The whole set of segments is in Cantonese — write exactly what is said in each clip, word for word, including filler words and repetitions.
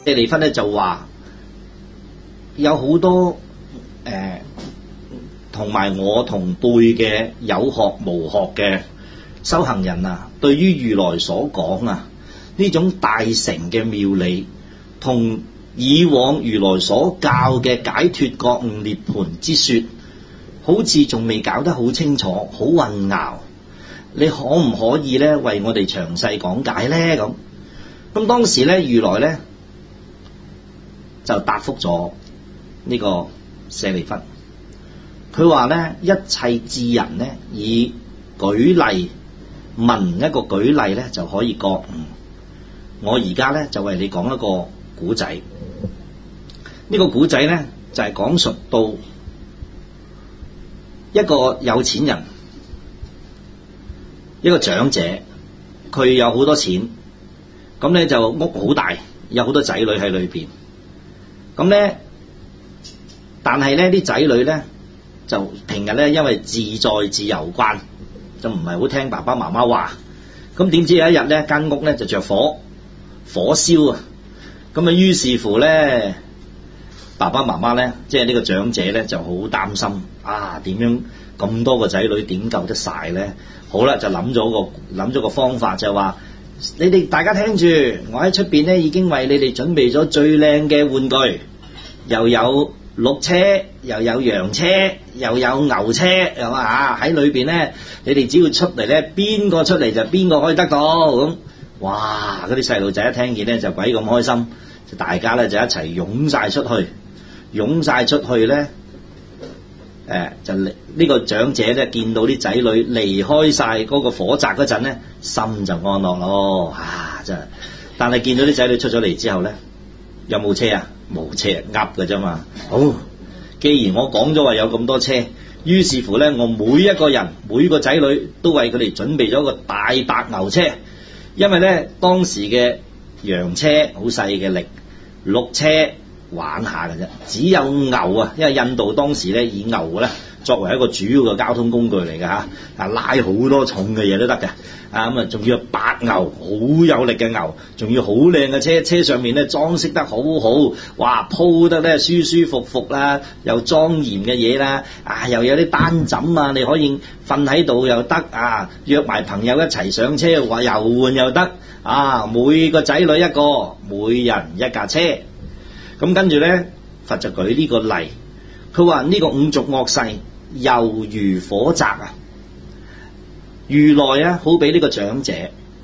舍利弗咧就話有好多誒同埋我同輩嘅有學無學嘅修行人啊，對於如來所講啊呢種大乘嘅妙理，同以往如來所教嘅解脫覺悟涅槃之說，好似仲未搞得好清楚，好混淆。你可唔可以咧為我哋詳細講解咧？咁咁當時咧如來咧就答覆咗呢個舍利弗，佢話咧一切智人咧以舉例聞一個舉例咧就可以覺悟。我而家咧就為你講一個古仔。呢個古仔咧就係講述到一個有錢人，一個長者，佢有好多錢，咁咧就屋好大，有好多仔女喺裏邊。咁咧，但係咧啲仔女咧就平日咧因為自在自由慣，就唔係好聽爸爸媽媽話。咁點知有一日咧間屋咧就着火，火燒啊！咁啊於是乎咧，爸爸媽媽咧即係呢個長者咧就好擔心啊，點樣咁多個仔女點救得晒咧？好啦，就諗咗個諗咗個方法，就係話你哋大家聽住，我喺出邊咧已經為你哋準備咗最靚嘅玩具，又有鹿車，又有羊車，又有牛車，係嘛啊？喺裏邊咧，你哋只要出嚟咧，邊個出嚟就邊個可以得到咁。哇！嗰啲細路仔一聽見咧就鬼咁開心，就大家咧就一齊湧晒出去，湧晒出去咧。誒就呢、呢個長者咧見到啲仔女離開晒嗰個火宅嗰陣咧，心就安樂咯。啊，真係！但係見到啲仔女出咗嚟之後咧，有冇車啊？冇車，噏㗎啫嘛。好，既然我講咗話有咁多車，於是乎咧，我每一個人每個仔女都為佢哋準備咗個大白牛車，因為咧當時嘅羊車好細嘅力，鹿車玩下嘅啫，只有牛啊，因為印度當時咧以牛咧作為一個主要嘅交通工具嚟嘅嚇，啊拉好多重嘅嘢都得嘅，啊咁啊仲要白牛，好有力嘅牛，仲要好靚嘅車，車上面咧裝飾得好好，哇鋪得咧舒舒服服啦，又莊嚴嘅嘢啦，啊又有啲單枕啊，你可以瞓喺度又得，啊約埋朋友一齊上車話遊玩又得，啊每個仔女一個，每人一架車。咁跟住咧，佛就舉呢個例，佢話呢個五濁惡世猶如火宅啊，如來啊好比呢個長者，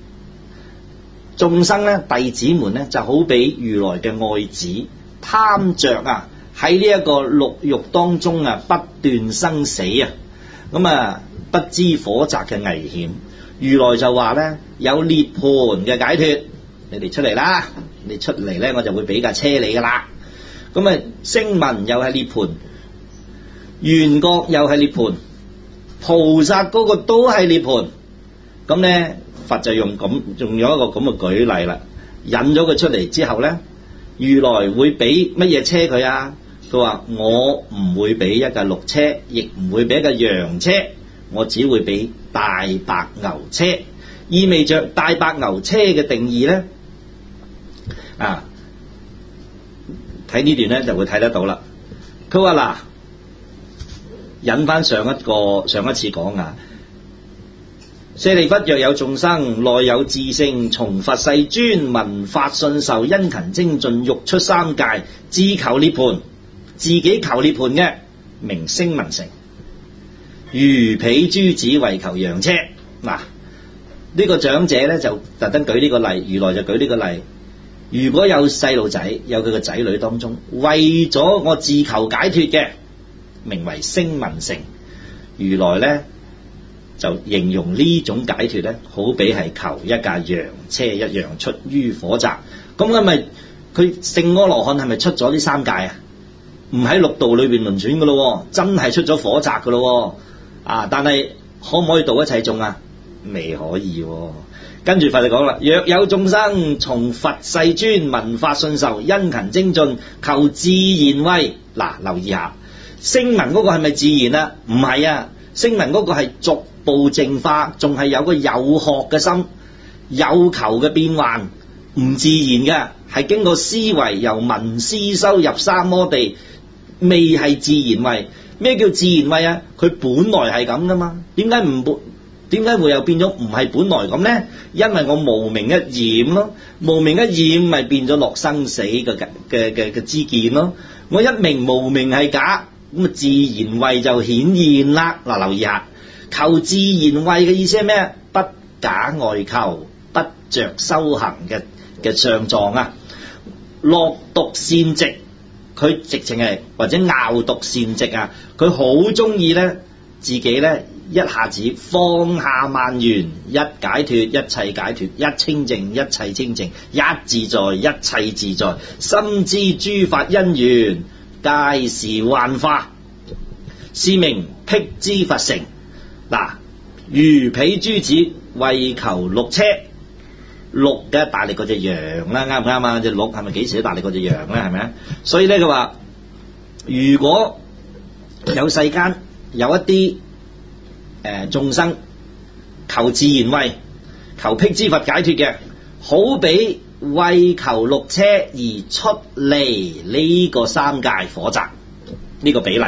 眾生咧弟子們咧就好比如來嘅愛子，貪着啊喺呢一個六欲當中啊不斷生死啊，咁啊不知火宅嘅危險。如來就話咧有涅槃嘅解脫，你哋出嚟啦。你出嚟咧，我就會俾架車你噶啦。咁啊，聲聞又係涅槃，緣覺又係涅槃，菩薩嗰個都係涅槃。咁咧，佛就用咁，用咗一個咁嘅舉例啦，引咗佢出嚟之後咧，如來會俾乜嘢車佢啊？佢話我唔會俾一架鹿車，亦唔會俾一架羊車，我只會俾大白牛車。意味着大白牛車嘅定義咧。啊！睇呢段咧就會睇得到啦。佢話嗱，引翻上一個上一次講啊，舍利弗，若有眾生內有智性，從佛世尊聞法信受，殷勤精進，欲出三界，自求涅槃，自己求涅槃嘅，名聲聞乘。如彼諸子為求羊車。嗱、啊，呢、這個長者咧就特登舉呢個例，如來就舉呢個例。如果有細路仔，有佢個仔女當中，為咗我自求解脫嘅，名為聲聞乘。如來咧就形容呢種解脫咧，好比係求一架羊車一樣，出於火宅。咁係咪佢聖阿羅漢係咪出咗呢三界啊？唔喺六道裏邊輪轉噶咯，真係出咗火宅噶咯。啊！但係可唔可以度一切眾啊？未可以。跟住佛就講啦，若有眾生從佛世尊聞法信受，殷勤精進，求自然慧。嗱，留意下，聲聞嗰個係咪自然啊？唔係啊，聲聞嗰個係逐步淨化，仲係有個有學嘅心，有求嘅變幻， 唔自然嘅，係經過思維由聞思修入三摩地，未係自然慧。咩叫自然慧啊？佢本來係咁噶嘛，點解唔本？點解會又變咗唔係本來咁呢？因為我無明一染咯，無明一染咪變咗落生死嘅嘅嘅嘅知見咯。我一明無明係假，咁啊自然慧就顯現啦。嗱，留意下，求自然慧嘅意思係咩？不假外求，不着修行嘅嘅上狀啊。落讀善直，佢直情係或者拗讀善直啊，佢好中意咧自己咧。一下子放下萬緣，一解脫一切解脫，一清淨一切清淨，一自在一切自在，深知諸法因緣皆是幻化，是名辟支佛乘。嗱，如彼諸子為求鹿車，鹿嘅大力過隻羊啦，啱唔啱啊？隻鹿係咪幾時都大力過隻羊咧？係咪啊？所以咧佢話，如果有世間有一啲誒眾生求自然慧、求辟支佛解脫嘅，好比為求鹿車而出離呢個三界火宅，呢、這個比例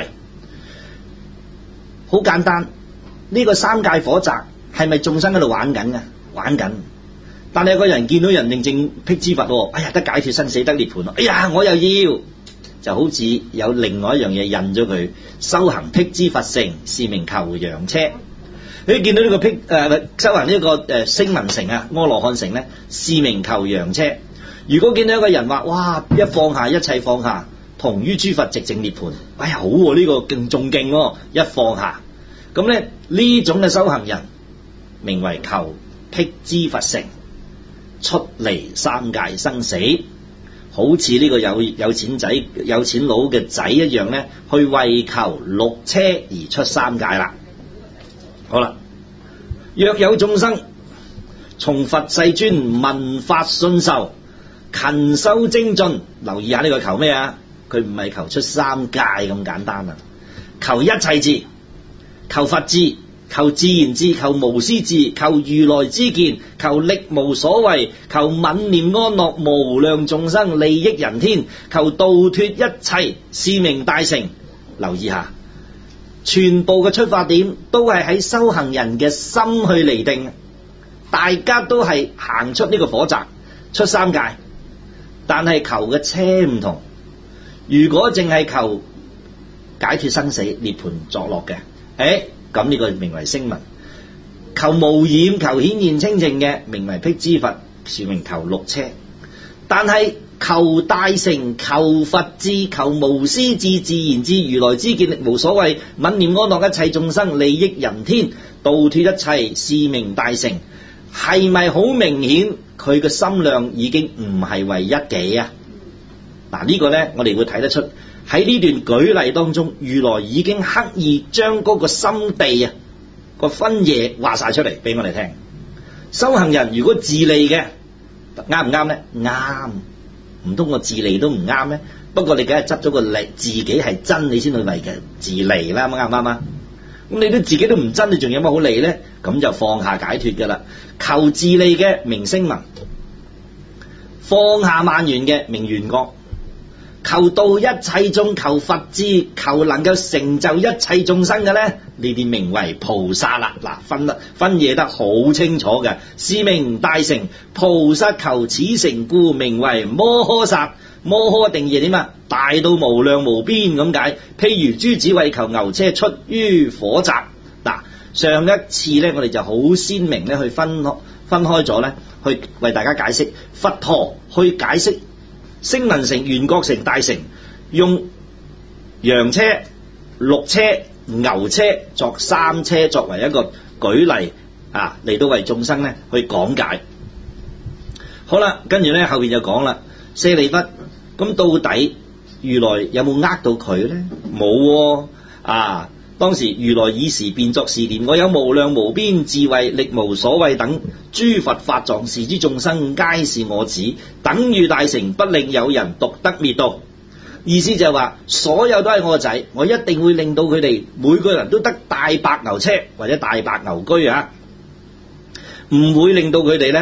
好簡單。呢、這個三界火宅係咪眾生喺度玩緊嘅？玩緊。但係有個人見到人認證辟支佛，哎呀得解脫生死得涅槃，哎呀我又要，就好似有另外一樣嘢印咗佢，修行辟支佛乘，是名求羊車。你見到呢個辟誒、呃、修行呢、這個誒聲聞乘啊，阿羅漢乘咧，是名求羊車。如果見到一個人話，哇一放下一切放下，同於諸佛寂靜涅槃，哎呀好喎、啊，呢、這個更仲勁喎，一放下，咁咧呢種嘅修行人，名為求辟支佛乘，出離三界生死。好似呢個有有錢仔有錢佬嘅仔一樣咧，去為求鹿車而出三界啦。好啦，若有眾生從佛世尊聞法信受，勤修精進，留意下呢個求咩啊？佢唔係求出三界咁簡單啊，求一切智，求佛智，求自然智，求無師智，求如來之見，求力無所謂，求愍念安樂無量眾生，利益人天，求度脫一切，是名大乘。留意下，全部嘅出發點都係喺修行人嘅心去釐定，大家都係行出呢個火宅，出三界，但係求嘅車唔同。如果淨係求解脫生死涅槃作樂嘅，誒咁呢個名為聲聞；求無染求顯現清淨嘅，名為辟支佛，是名求鹿車。但係求大乘、求佛智、求無師智、自然智、如來之見，力無所謂，愍念安樂一切眾生，利益人天，度脫一切，是名大乘。係咪好明顯佢嘅心量已經唔係為一己啊？嗱，呢個呢，我哋會睇得出喺呢段舉例當中，如來已經刻意將嗰個心地啊個分野話晒出嚟俾我哋聽。修行人如果自利嘅，啱唔啱呢？啱。唔通我自利都唔啱咩？不過你梗係執咗個利，自己係真你先去為嘅自利啦，啱唔啱啊？咁你都自己都唔真，你仲有乜好利呢？咁就放下解脫噶啦。求自利嘅名聲聞，放下萬緣嘅名緣覺，求度一切眾，求佛智，求能夠成就一切眾生嘅咧，呢啲名為菩薩啦。嗱，分得分野得好清楚嘅，是名大乘。菩薩求此乘故，名為摩訶薩。摩訶嘅定義點啊？大到無量無邊咁解。譬如諸子為求牛車出於火宅。嗱，上一次咧，我哋就好鮮明咧去分分開咗咧，去為大家解釋佛陀去解釋聲聞乘、緣覺乘、大乘，用羊車、鹿車、牛車作三車作為一個舉例啊，嚟到為眾生咧去講解。好啦，跟住咧後邊就講啦，舍利弗，咁到底如來有冇呃到佢咧？冇啊！當時如來以時便作是念：我有無量無邊智慧，力無所謂等諸佛法藏，是之眾生皆是我子，等與大乘，不令有人獨得滅度。意思就係話，所有都係我個仔，我一定會令到佢哋每個人都得大白牛車或者大白牛車啊，唔會令到佢哋咧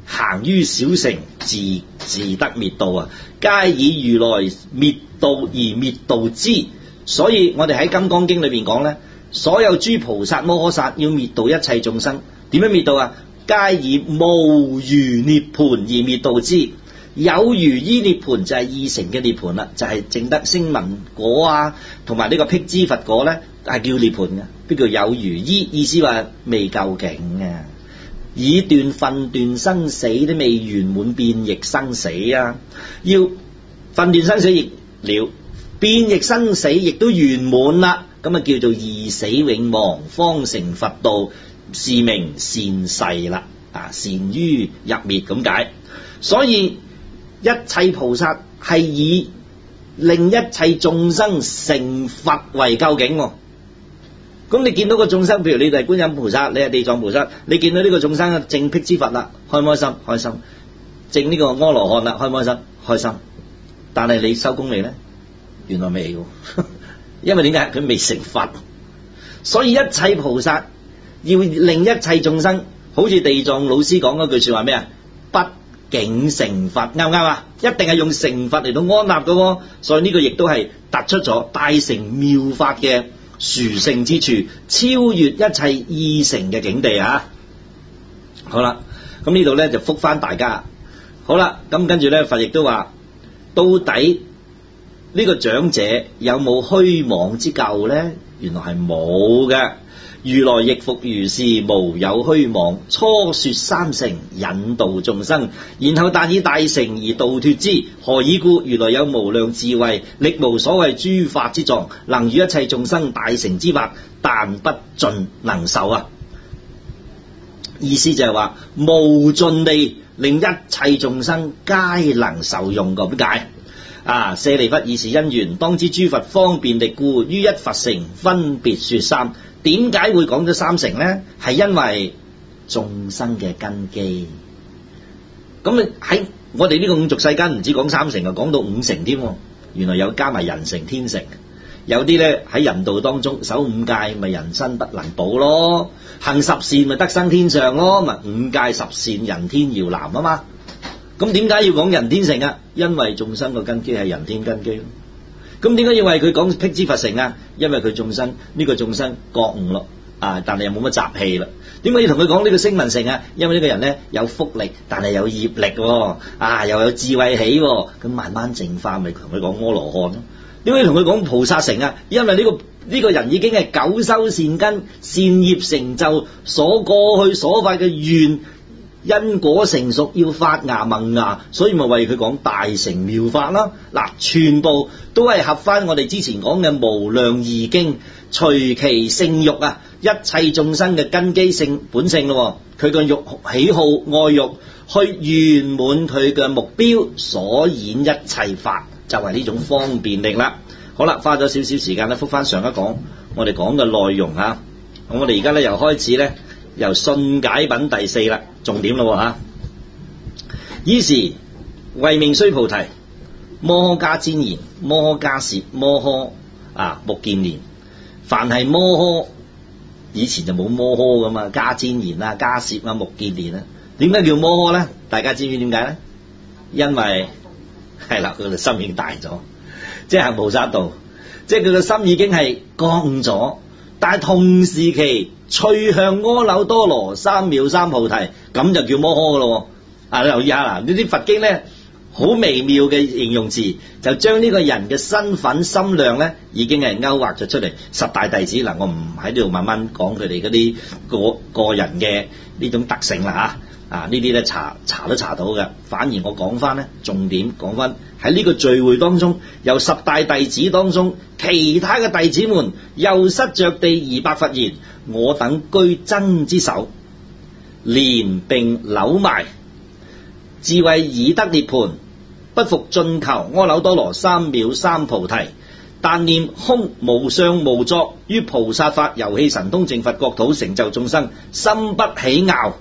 行於小乘，自自得滅道啊！皆以如來滅道而滅道之。所以我哋喺《金剛經》裏邊講咧，所有諸菩薩摩訶薩要滅度一切眾生，點樣滅度啊？皆以無餘涅槃而滅道之。有餘依涅槃就係二乘嘅涅槃啦，就係、是、證得聲聞果啊，同埋呢個辟支佛果咧，係叫涅槃嘅。邊叫有餘依？意思話未夠勁啊，已斷分斷生死都未圓滿變易生死啊，要分斷生死亦了，變易生死亦都圓滿啦，咁啊叫做二死永亡，方成佛道，是名善逝啦，啊善於入滅咁解。所以一切菩薩係以令一切眾生成佛為究竟喎。咁你見到個眾生，譬如你係觀音菩薩，你係地藏菩薩，你見到呢個眾生證辟支佛啦，開唔開心？開心。證呢個阿羅漢啦，開唔開心？開心。但係你收工未咧？原來未喎，因為點解？佢未成佛。所以一切菩薩要令一切眾生，好似地藏老師講嗰句說話咩啊？不竟成佛，啱唔啱啊？一定係用成佛嚟到安立嘅，所以呢個亦都係突出咗大乘妙法嘅殊勝之處，超越一切二乘嘅境地啊！好啦，咁呢度咧就覆翻大家。好啦，咁跟住咧佛亦都話，到底呢個長者有冇虛妄之咎咧？原來係冇嘅。如來亦復如是，無有虛妄。初說三乘，引導眾生，然後但以大乘而度脫之。何以故？如來有無量智慧，力無所謂諸法之狀，能與一切眾生大乘之法，但不盡能受啊！意思就係話無盡地令一切眾生皆能受用咁解啊！舍利弗，以是因緣，當知諸佛方便力故，於一佛乘分別說三。點解會講咗三乘呢？係因為眾生嘅根基。咁你喺我哋呢個五濁世間唔止講三乘啊，講到五乘添。原來有加埋人乘、天乘。有啲咧喺人道當中守五戒，咪人身不能保咯；行十善咪得生天上咯。咪五戒十善，人天搖籃啊嘛。咁點解要講人天乘啊？因為眾生嘅根基係人天根基咯。咁點解要為佢講辟支佛乘啊？因為佢眾生呢、這個眾生覺悟咯，啊，但係又冇乜雜氣啦。點解要同佢講呢個聲聞乘啊？因為呢個人咧有福力，但係有業力喎，啊，又有智慧起喎，咁慢慢淨化，咪同佢講阿羅漢咯。點解要同佢講菩薩乘啊？因為呢、這個呢、這個人已經係久修善根、善業成就，所過去所發嘅願因果成熟，要發芽萌芽，所以咪為佢講大乘妙法啦。嗱，全部都係合翻我哋之前講嘅無量義經，隨其性欲啊，一切眾生嘅根基性本性咯。佢個欲喜好愛欲去圓滿佢嘅目標，所演一切法就係、是、呢種方便力啦。好啦，花咗少少時間咧，復翻上一講我哋講嘅內容啊。咁我哋而家咧又開始咧。由信解品第四啦，重點咯吓。爾時慧命須菩提，摩訶迦旃延，摩訶迦葉，摩訶啊目犍連。凡係摩訶，以前就冇摩訶噶嘛，迦旃延啊、迦葉啊、目犍連啊。點解叫摩訶咧？大家知唔知點解咧？因為係啦，佢嘅心已經大咗，即係行菩薩道，即係佢嘅心已經係覺悟咗。但係同時期趣向阿耨多羅三藐三菩提，咁就叫摩訶噶咯。啊，你留意下啦，呢啲佛經咧好微妙嘅形容詞，就將呢個人嘅身份心量咧已經係勾畫咗出嚟。十大弟子嗱，我唔喺呢度慢慢講佢哋嗰啲個個人嘅呢種特性啦吓。啊，呢啲咧查查都查到嘅，反而我講翻咧重點講翻喺呢個聚會當中，由十大弟子當中，其他嘅弟子們又失着地而白佛言：我等居真之手，連並扭埋，智慧已得涅槃，不復進求阿耨多羅三藐三菩提，但念空無相無作，於菩薩法遊戲神通淨佛國土成就眾生，心不起拗。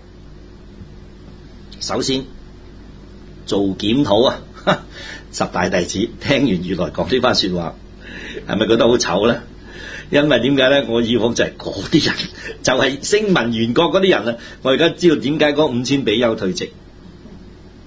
首先做檢討啊，十大弟子聽完如來講呢番說話，係咪覺得好醜咧？因為點解咧？我以往就係嗰啲人，就係聲聞緣覺嗰啲人啊。我而家知道點解嗰五千比丘退席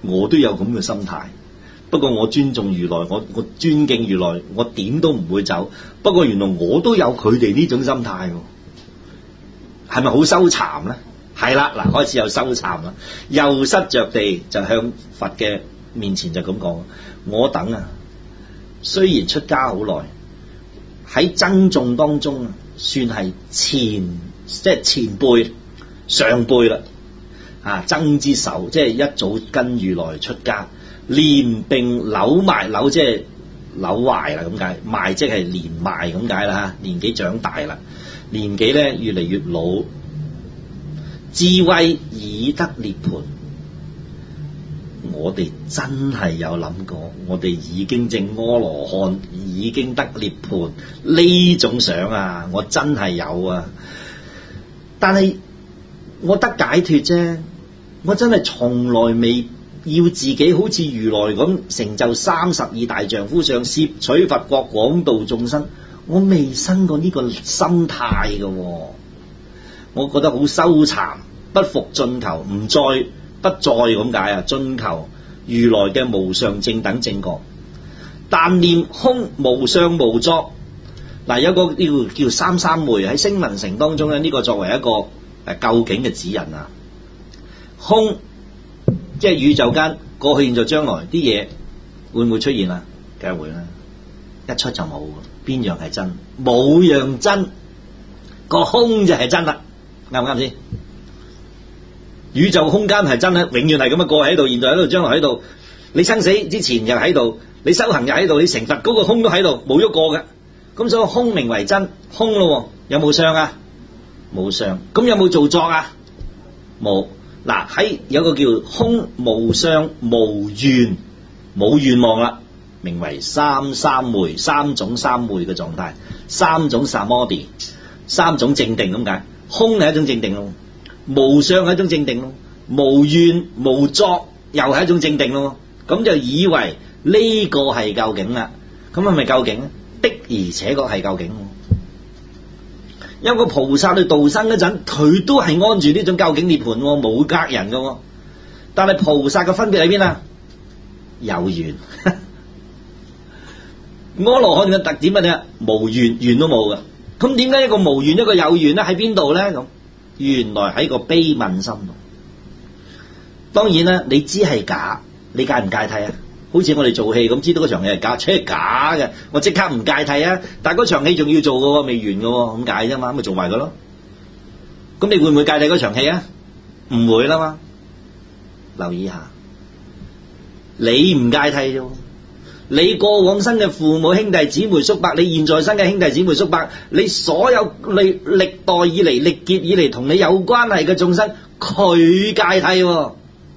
我都有咁嘅心態。不過我尊重如來，我我尊敬如來，我點都唔會走。不過原來我都有佢哋呢種心態，係咪好羞慚咧？係啦，嗱，開始有羞慚啦，右膝着地就向佛嘅面前就咁講：我等啊，雖然出家好耐，喺僧眾當中算係前即係前輩上輩啦，啊僧之首，即係一早跟如來出家。連並朽邁，朽即係朽壞啦咁解，邁即係年邁咁解啦嚇，年紀長大啦，年紀咧越嚟越老，智慧已得涅槃。我哋真係有諗過，我哋已經證阿羅漢，已經得涅槃呢種想啊，我真係有啊。但係我得解脫啫，我真係從來未要自己好似如來咁成就三十二大丈夫相，攝取佛國，廣度眾生。我未生過呢個心態嘅，我覺得好羞慚，不復進求，唔再不再咁解啊！進求如來嘅無上正等正覺，但念空無相無作。嗱，有一個叫叫三三昧喺聲聞乘當中咧，呢、這個作為一個誒究竟嘅指引啊，空。即係宇宙間過去現在將來啲嘢會唔會出現啊？梗係會啦，一出就冇，邊樣係真？冇樣真，個空就係真啦，啱唔啱先？宇宙空間係真啦，永遠係咁啊！過去喺度，現在喺度，將來喺度，你生死之前又喺度，你修行又喺度，你成佛嗰個空都喺度，冇喐過嘅。咁所以空名為真，空咯，有冇相啊？冇相。咁有冇造作啊？冇。嗱，喺有個叫空無相無願冇願望啦，名為三三昧，三種三昧嘅狀態，三種 samadhi， 三種正定咁解。空係一種正定咯，無相係一種正定咯，無願無作又係一種正定咯。咁就以為呢個係究竟啦，咁係咪究竟咧？的而且確係究竟。因為個菩薩去度生嗰陣，佢都係安住呢種究竟涅槃，冇隔人嘅。但係菩薩嘅分別喺邊啊？有緣。阿羅漢嘅特點乜嘢？無緣，緣都冇嘅。咁點解一個無緣一個有緣咧？喺邊度咧？咁原來喺個悲憫心度。當然啦，你知係假，你戒唔戒諦啊？好似我哋做戲咁，知道嗰場戲係假，出係假嘅，我即刻唔戒諦啊！但係嗰場戲仲要做嘅，未完嘅，咁解啫嘛，咁咪做埋佢咯。咁你會唔會戒諦嗰場戲啊？唔會啦嘛。留意下，你唔戒諦啫，你過往生嘅父母兄弟姊妹叔伯，你現在生嘅兄弟姊妹叔伯，你所有歷歷代以嚟歷劫以嚟同你有關係嘅眾生，佢戒諦。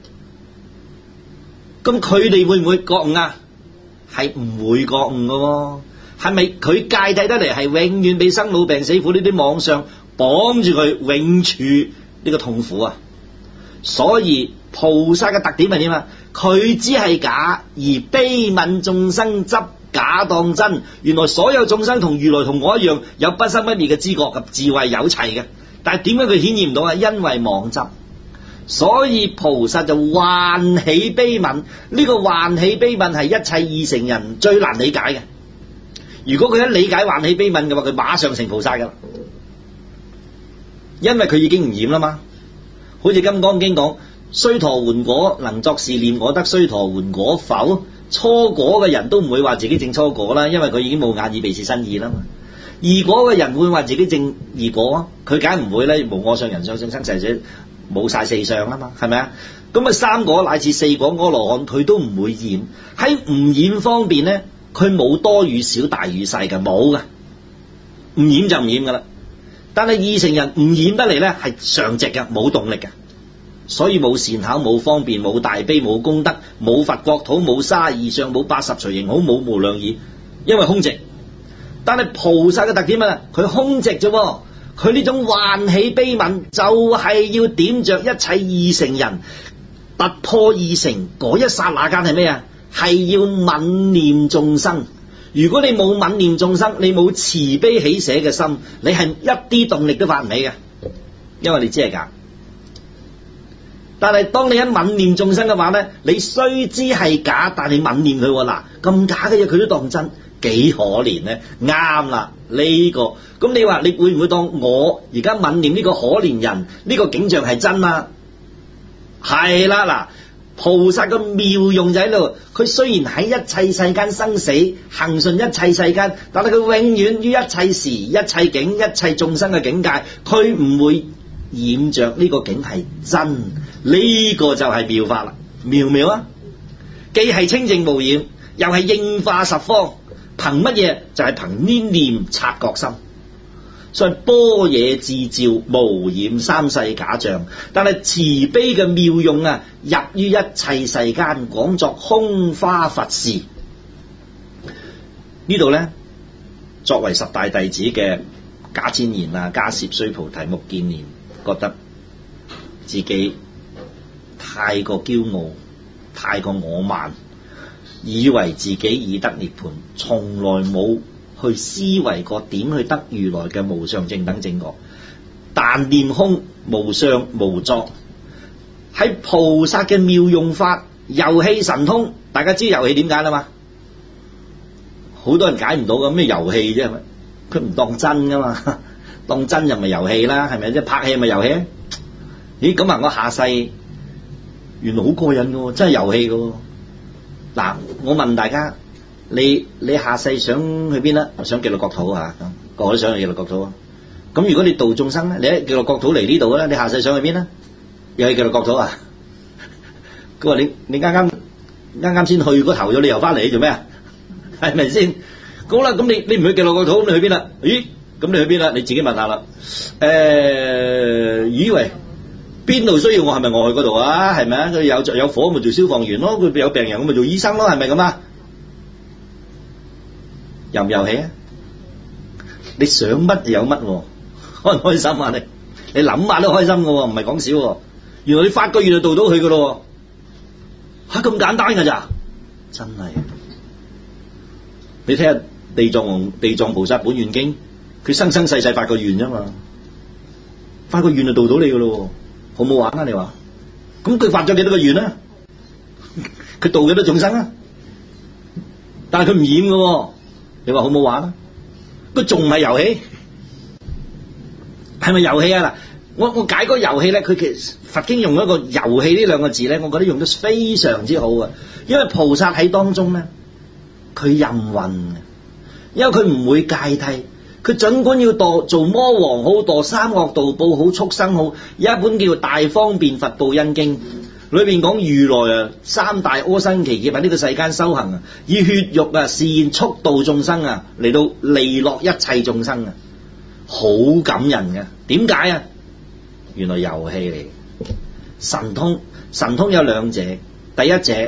咁佢哋會唔會覺悟啊？係唔會覺悟嘅，係咪佢戒諦得嚟係永遠俾生老病死苦呢啲妄想綁住佢，永處呢個痛苦啊？所以菩薩嘅特點係點啊？佢只係假，而悲憫眾生執假當真。原來所有眾生同如來同我一樣，有不生不滅嘅知覺及智慧有齊嘅，但係點解佢顯現唔到啊？因為妄執。所以菩薩就喚起悲憫，呢、這個喚起悲憫係一切二乘人最難理解嘅。如果佢一理解喚起悲憫嘅話，佢馬上成菩薩噶啦，因為佢已經唔染啦嘛。好似《金剛經》講，須陀洹果能作是念，我得須陀洹果否？初果嘅人都唔會話自己證初果啦，因為佢已經冇眼耳鼻舌身意啦嘛。二果嘅人會話自己證二果，佢梗唔會咧，無我相人相性生死者。冇晒四相啦嘛，係咪啊？咁啊三果乃至四果阿羅漢佢都唔會染。喺唔染方面咧，佢冇多與少大與細嘅，冇噶，唔染就唔染噶啦。但係二乘人唔染得嚟咧，係常直嘅，冇動力嘅，所以冇善巧，冇方便，冇大悲，冇功德，冇佛國土，冇卅二相，冇八十隨形好，冇無量義，因為空寂。但係菩薩嘅特點啊，佢空寂啫。佢呢種喚起悲憫，就係要點着一切二乘人突破二乘嗰一剎那間係咩啊？係要憫念眾生。如果你冇憫念眾生，你冇慈悲喜捨嘅心，你係一啲動力都發唔起嘅，因為你只係假。 但係當你一泯念眾生嘅話咧，你雖知係假，但你泯念佢喎，嗱咁假嘅嘢佢都當真，幾可憐咧？啱啦，呢個咁你話你會唔會當我而家泯念呢個可憐人呢個景象係真啊？係啦，嗱，菩薩嘅妙用就喺度，佢雖然喺一切世間生死行順一切世間，但係佢永遠於一切時、一切境、一切眾生嘅境界，佢唔會染着呢個境係真，呢個就係妙法啦，妙唔妙啊？既係清淨無染，又係應化十方，憑乜嘢？就係憑呢念察覺心。所以般若自照無染三世假象，但係慈悲嘅妙用啊，入於一切世間，廣作空花佛事。呢度呢，作為十大弟子嘅迦旃延啊、迦葉、須菩提、目犍連，覺得自己太過驕傲，太過我慢，以為自己已得涅槃，從來冇去思維過點去得如來嘅無上正等正覺，但念空無相無作，喺菩薩嘅妙用法遊戲神通，大家知遊戲點解啦嘛？好多人解唔到嘅，咩遊戲啫？佢唔當真噶嘛，當真就咪遊戲啦，係咪？即係拍戲咪遊戲？咦，咁啊，我下世原來好過癮嘅，真係遊戲嘅。嗱，我問大家。你你下世想去邊啦？想極樂國土啊，個個都想去極樂國土啊。咁如果你度眾生咧，你喺極樂國土嚟呢度咧，你下世想去邊咧？又去極樂國土啊？佢話你你啱啱啱啱先去嗰頭咗，你又翻嚟做咩啊？係咪先？好啦，咁你你唔去極樂國土，咁你去邊啦？咦？咁你去邊啦？你自己問下啦。誒、呃，以為邊度需要我，係咪我去嗰度啊？係咪啊？佢有有火咪做消防員咯，佢有病人我咪做醫生咯，係咪咁啊？遊唔遊戲啊？你想乜就有乜，開唔開心啊？你你諗下都開心噶，唔係講笑。原來你發個願就到到佢噶咯，吓咁簡單噶咋？真係。你睇下地藏王地藏菩薩本願經，佢生生世世發個願啫嘛，發個願就到到你噶咯，好唔好玩啊？你話？咁佢發咗幾多個願啊？佢度幾多眾生啊？但係佢唔染噶。你話好唔好玩啊？佢仲唔係遊戲？係咪遊戲啊？嗱，我我解嗰個遊戲咧，佢其實佛經用一個遊戲呢兩個字咧，我覺得用得非常之好啊！因為菩薩喺當中咧，佢任運嘅，因為佢唔會界替，佢盡管要墮做魔王好，墮三惡道報好，畜生好，有一本叫《大方便佛報恩經》。裏邊講如來啊，三大阿僧祇劫喺呢個世間修行啊，以血肉啊示現速度眾生啊，嚟到利樂一切眾生啊，好感人嘅。點解啊？原來遊戲嚟，神通神通有兩者，第一者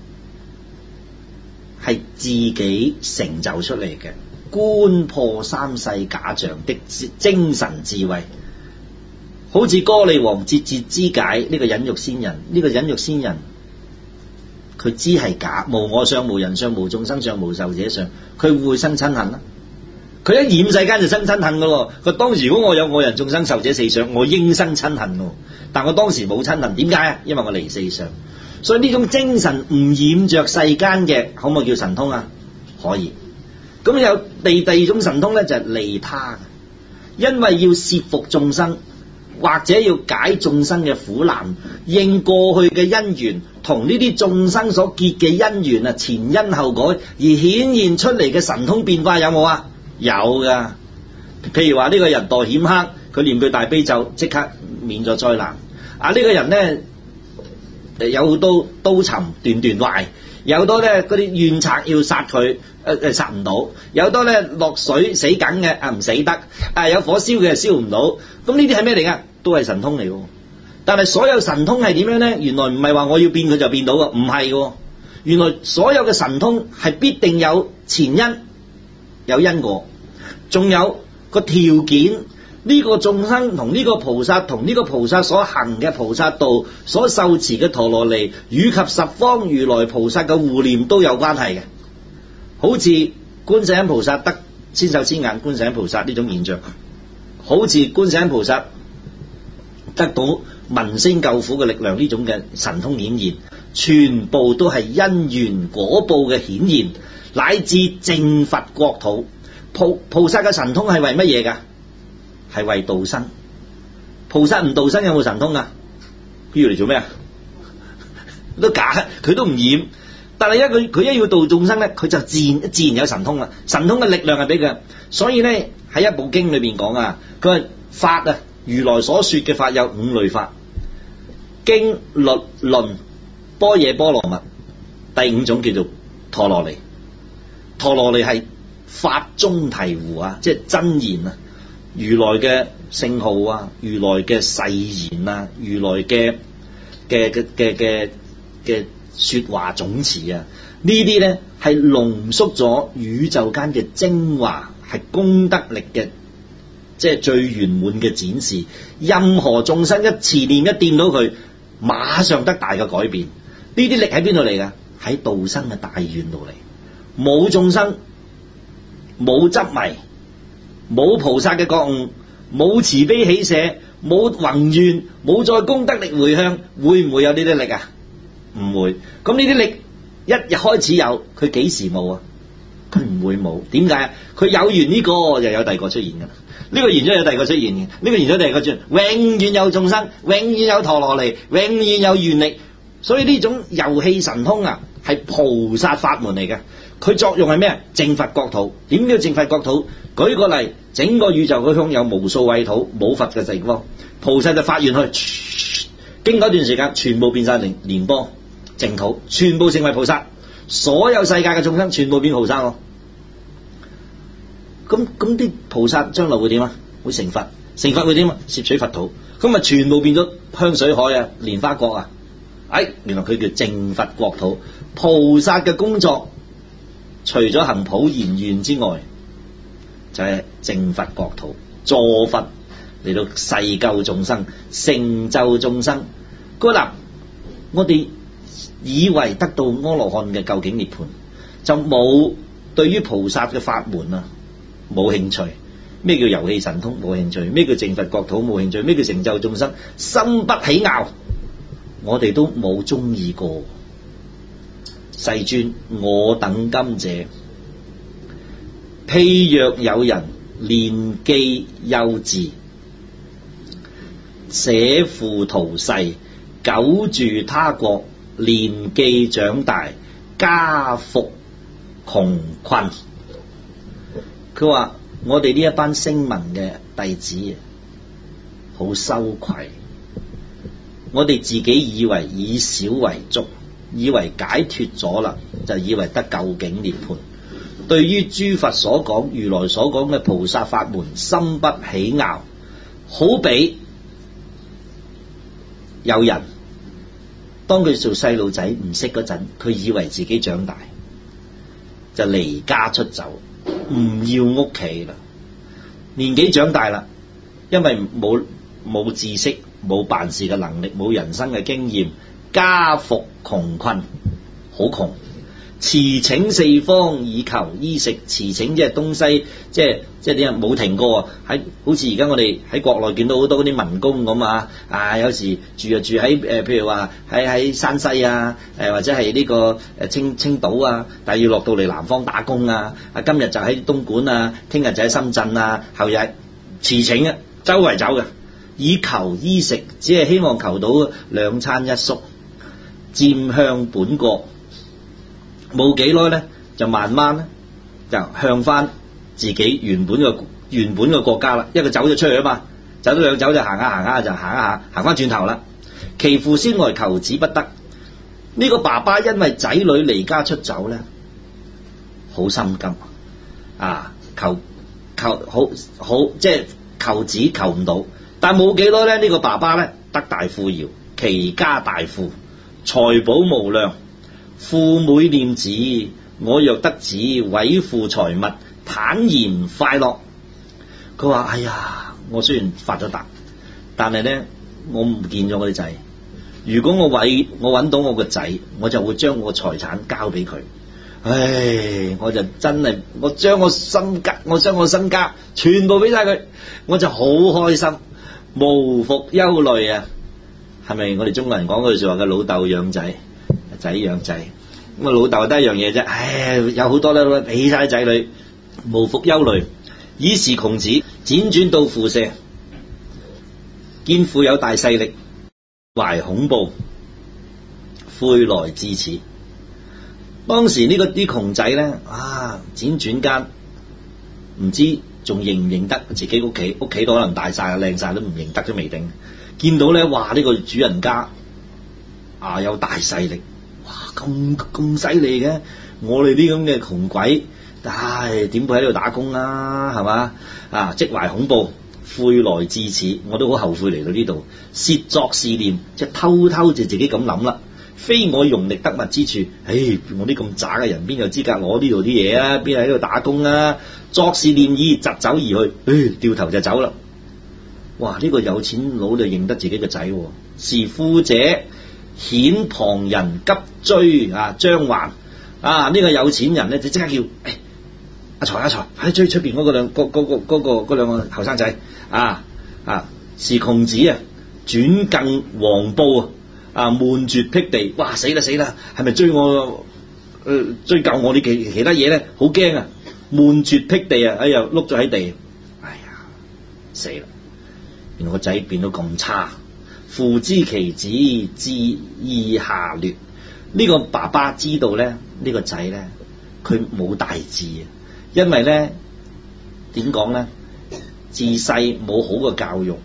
係自己成就出嚟嘅，觀破三世假象的精神智慧。好似歌利王節節之解呢個忍辱仙人，呢個忍辱仙人佢知係假，無我相、無人相、無眾生相、無壽者相，佢會唔會生親恨啊？佢一染世間就生親恨噶咯。佢當時如果我有我人眾生壽者四相，我應生親恨咯。但我當時冇親恨，點解啊？因為我離四相。所以呢種精神唔染着世間嘅，可唔可以叫神通啊？可以。咁有第第二種神通咧，就係利他，因為要攝伏眾生。或者要解眾生嘅苦難，應過去嘅因緣同呢啲眾生所結嘅因緣啊，前因後果而顯現出嚟嘅神通變化有冇啊？有噶。譬如話呢個人墮險坑，佢念句大悲咒，即刻免咗災難。啊呢、這個人咧有好多刀尋斷斷壞，有好多咧嗰啲怨賊要殺佢，誒誒殺唔到，有好多咧落水死梗嘅啊唔死得，啊有火燒嘅燒唔到。咁呢啲係咩嚟噶？都係神通嚟嘅。但係所有神通係點樣咧？原來唔係話我要變佢就變到嘅，唔係嘅。原來所有嘅神通係必定有前因，有因果，仲有個條件。呢個眾生同呢個菩薩同呢個菩薩所行嘅菩薩道，所受持嘅陀羅尼，以及十方如來菩薩嘅護念都有關係嘅。好似觀世音菩薩得千手千眼觀世音菩薩呢種現象，好似觀世音菩薩得到聞聲救苦嘅力量，呢種嘅神通顯現，全部都係因緣果報嘅顯現，乃至淨佛國土。菩菩薩嘅神通係為乜嘢㗎？係為度生。菩薩唔度生有冇神通啊？佢要嚟做咩啊？都假，佢都唔染。但係一佢佢一要度眾生咧，佢就自然自然有神通啦。神通嘅力量係俾佢，所以咧喺一部經裏邊講啊，佢話法啊，如來所說嘅法有五類法，經律論般若波羅蜜，第五種叫做陀羅尼。陀羅尼係法中醍醐啊，即係真言啊，如來嘅聖號啊，如來嘅誓言啊，如來嘅嘅嘅嘅嘅嘅說話總詞啊，呢啲咧係濃縮咗宇宙間嘅精華，係功德力嘅，即係最圓滿嘅展示。任何眾生一持念一掂到佢，馬上得大嘅改變。呢啲力喺邊度嚟噶？喺度生嘅大願度嚟。冇眾生，冇執迷，冇菩薩嘅覺悟，冇慈悲喜捨，冇宏願，冇再功德力回向，會唔會有呢啲力啊？唔會。咁呢啲力一日開始有，佢幾時冇啊？佢唔會冇。點解啊？佢有完呢個，又有第二個出現噶啦。呢個完咗有第二個出現嘅，呢個完咗第二個出現，永遠有眾生，永遠有陀羅尼，永遠有願力。所以呢種遊戲神通啊，係菩薩法門嚟嘅。佢作用係咩啊？淨佛國土。點叫淨佛國土？舉個例，整個宇宙嘅空有無數穢土，冇佛嘅地方，菩薩就發願去，經過一段時間，全部變晒連連波淨土，全部成為菩薩。所有世界嘅眾生全部變菩薩咯。咁咁啲菩薩將來會點啊？會成佛，成佛會點啊？攝取佛土，咁咪全部變咗香水海啊、蓮花國啊。哎，原來佢叫淨佛國土。菩薩嘅工作，除咗行普賢願之外，就係淨佛國土，助佛嚟到誓救眾生，成就眾生。嗰嗱，我哋以為得到阿羅漢嘅究竟涅槃，就冇對於菩薩嘅法門啊冇興趣。咩叫遊戲神通？冇興趣。咩叫淨佛國土？冇興趣。咩叫成就眾生？心不起拗。我哋都冇中意過。世尊，我等今者，譬若有人年紀幼稚，捨父逃逝，久住他國，年紀長大，家復窮困。佢話我哋呢一班聲聞嘅弟子好羞愧，我哋自己以為以少為足，以為解脫咗啦，就以為得究竟涅槃。對於諸佛所講、如來所講嘅菩薩法門，心不起拗。好比有人當佢做細路仔唔識嗰陣，佢以為自己長大，就離家出走，唔要屋企啦。年紀長大啦，因為冇冇知識、冇辦事嘅能力、冇人生嘅經驗，家復窮困，好窮。馳騁四方以求衣食，馳騁即係東西，即係即係點啊？冇停過啊！喺好似而家我哋喺國內見到好多嗰啲民工咁啊！啊，有時住就住喺誒、呃，譬如話喺喺山西啊，誒、呃、或者係呢個誒青青島啊，但係要落到嚟南方打工啊！啊，今日就喺東莞啊，聽日就喺深圳啊，後日馳騁啊，周圍走嘅，以求衣食，只係希望求到兩餐一宿，漸向本國。冇幾耐咧，就慢慢咧就向翻自己原本嘅原本嘅國家啦。因為佢走咗出去啊嘛，走咗兩走就行下行下就行一下，行翻轉頭啦。其父先來求子不得，呢、這個爸爸因為仔女離家出走咧，好心急啊！求求好好即係求子求唔到，但冇幾耐咧，呢、這個爸爸咧得大富饒，其家大富，財寶無量。父每念子，我若得子，毀父財物，坦然快樂。佢話：哎呀，我雖然發咗達，但係咧，我唔見咗我啲仔。如果我毀我揾到我個仔，我就會將我個財產交俾佢。唉，我就真係我將我身家，我將我身家全部俾晒佢，我就好開心，無復憂慮啊！ 係咪我哋中國人講嗰句説話嘅老豆養仔，仔養仔？咁啊老豆得一樣嘢啫，唉，有好多咧俾晒仔女，無復憂慮。以是窮子輾轉到父舍，見父有大勢力，懷恐怖，悔來至此。當時呢個啲窮仔咧，啊，輾轉間唔知仲認唔認得自己屋企，屋企都可能大晒靚晒都唔認得都未定。見到咧，哇！呢、這個主人家啊有大勢力，哇咁咁犀利嘅，我哋啲咁嘅窮鬼，唉點會喺度打工啊？係嘛啊！即懷恐怖，悔來至此，我都好後悔嚟到呢度，竊作是念，即係偷偷就自己咁諗啦。非我用力得物之處，唉，我啲咁渣嘅人邊有資格攞呢度啲嘢啊？邊喺度打工啊？作是念意，疾走而去，唉，掉頭就走啦。哇！呢、這個有錢佬就認得自己嘅仔，是富者遣旁人急追啊，張還啊！呢、這個有錢人咧就即刻叫，哎、阿財阿財，快追出邊嗰個兩嗰嗰個嗰個嗰兩個後生仔啊啊！是窮子啊，轉更黃埔啊！啊！悶絕僻地，哇！死啦死啦，係咪追我？誒、呃，追究我啲其其他嘢咧？好驚啊！悶絕僻地啊！哎呀，碌咗喺地，哎呀，死啦！原來個仔變到咁差，父知其子志意下劣。呢、這個爸爸知道咧，呢、這個仔咧，佢冇大志啊，因為咧點講咧，自細冇好嘅教育，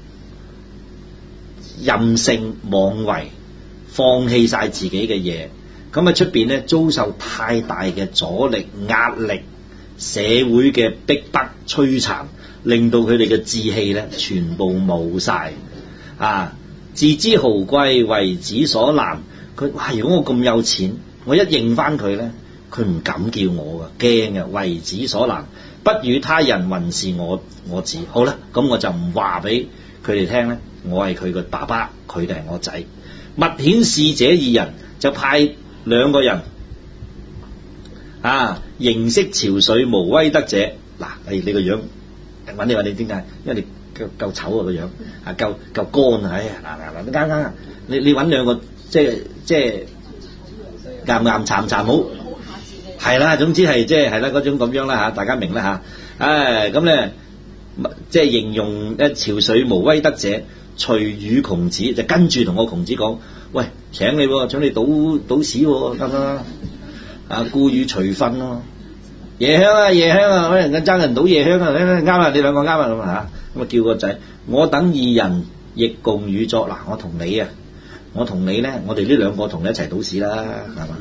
任性妄為。放棄晒自己嘅嘢，咁喺出邊咧遭受太大嘅阻力、壓力、社會嘅逼迫、摧殘，令到佢哋嘅志氣咧全部冇晒啊！自知豪貴為子所難，佢哇！如果我咁有錢，我一認翻佢咧，佢唔敢叫我噶，驚嘅，為子所難，不與他人云是我我子。好啦，咁我就唔話俾佢哋聽咧，我係佢嘅爸爸，佢哋係我仔。密遣使者二人，就派兩個人啊，形式憔悴無威德者。嗱、啊，誒、哎，你個樣揾你揾你點解？因為你夠夠醜啊個樣，啊夠夠乾啊！哎呀，嗱嗱嗱，你啱啱，你你揾兩個即係即係岩岩殘殘好，係啦，總之係即係係啦嗰種咁樣啦嚇，大家明啦嚇。唉，咁咧即係形容誒憔悴無威德者。隨與窮子就跟住同個窮子講：喂，請你，請你倒倒屎得唔得？啊，故與隨分咯，夜香啊，夜香啊，可能爭人倒夜香啊，啱啊，你兩個啱啊咁啊，咁啊叫個仔，我等二人亦共與作。嗱，我同你啊，我同你咧，我哋呢兩個同你一齊倒屎啦，係嘛？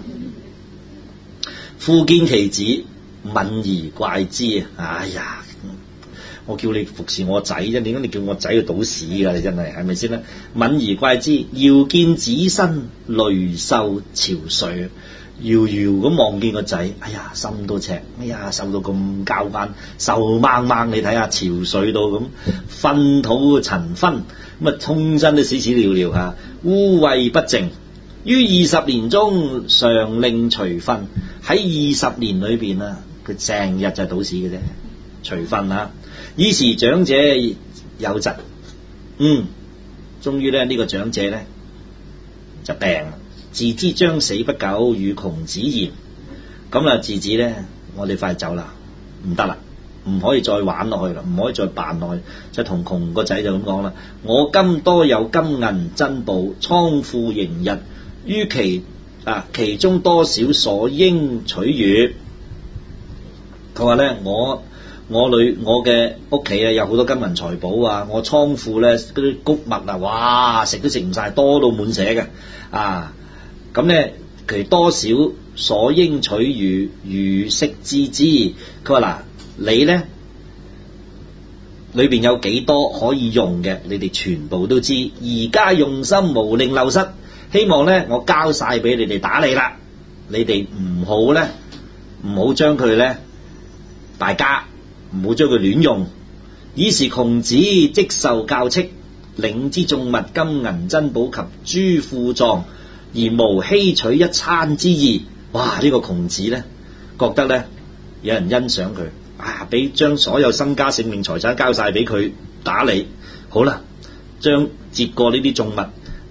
父見其子，愍而怪之啊！哎呀〜我叫你服侍我仔啫，點解你叫我仔去倒屎㗎？你真係係咪先咧？愍而怪之，遙見子身淚瘦憔悴，遙遙咁望見個仔，哎呀心都赤，哎呀瘦到咁交關，瘦掹掹，你睇下憔悴到咁，糞土塵紛，咁啊通身都屎屎尿尿嚇，污穢不淨。於二十年中，常令隨糞。喺二十年裏邊啊，佢成日就倒屎嘅啫，隨糞啊！以時長者有疾，嗯，終於咧呢、這個長者咧就病啦，自知將死不久，與窮子言，咁啊自子咧，我哋快走啦，唔得啦，唔可以再玩落去啦，唔可以再扮落去，就同窮個仔就咁講啦。我今多有金銀珍寶，倉庫盈溢，於其啊其中多少所應取與？佢話咧我。我女我嘅屋企咧有好多金銀財寶啊，我倉庫咧嗰啲穀物啊，哇食都食唔晒，多到滿瀉嘅啊！咁咧其多少所應取與，如悉知之。佢話嗱，你咧裏邊有幾多可以用嘅，你哋全部都知。而家用心無令漏失，希望咧我交晒俾你哋打理啦，你哋唔好咧唔好將佢咧大家。唔好將佢亂用。以是窮子即受教斥，領之眾物金銀珍寶及諸庫藏，而無希取一餐之意。哇！呢、這個窮子咧覺得咧有人欣賞佢啊，俾將所有身家性命財產交晒俾佢打理。好啦，將接過呢啲眾物，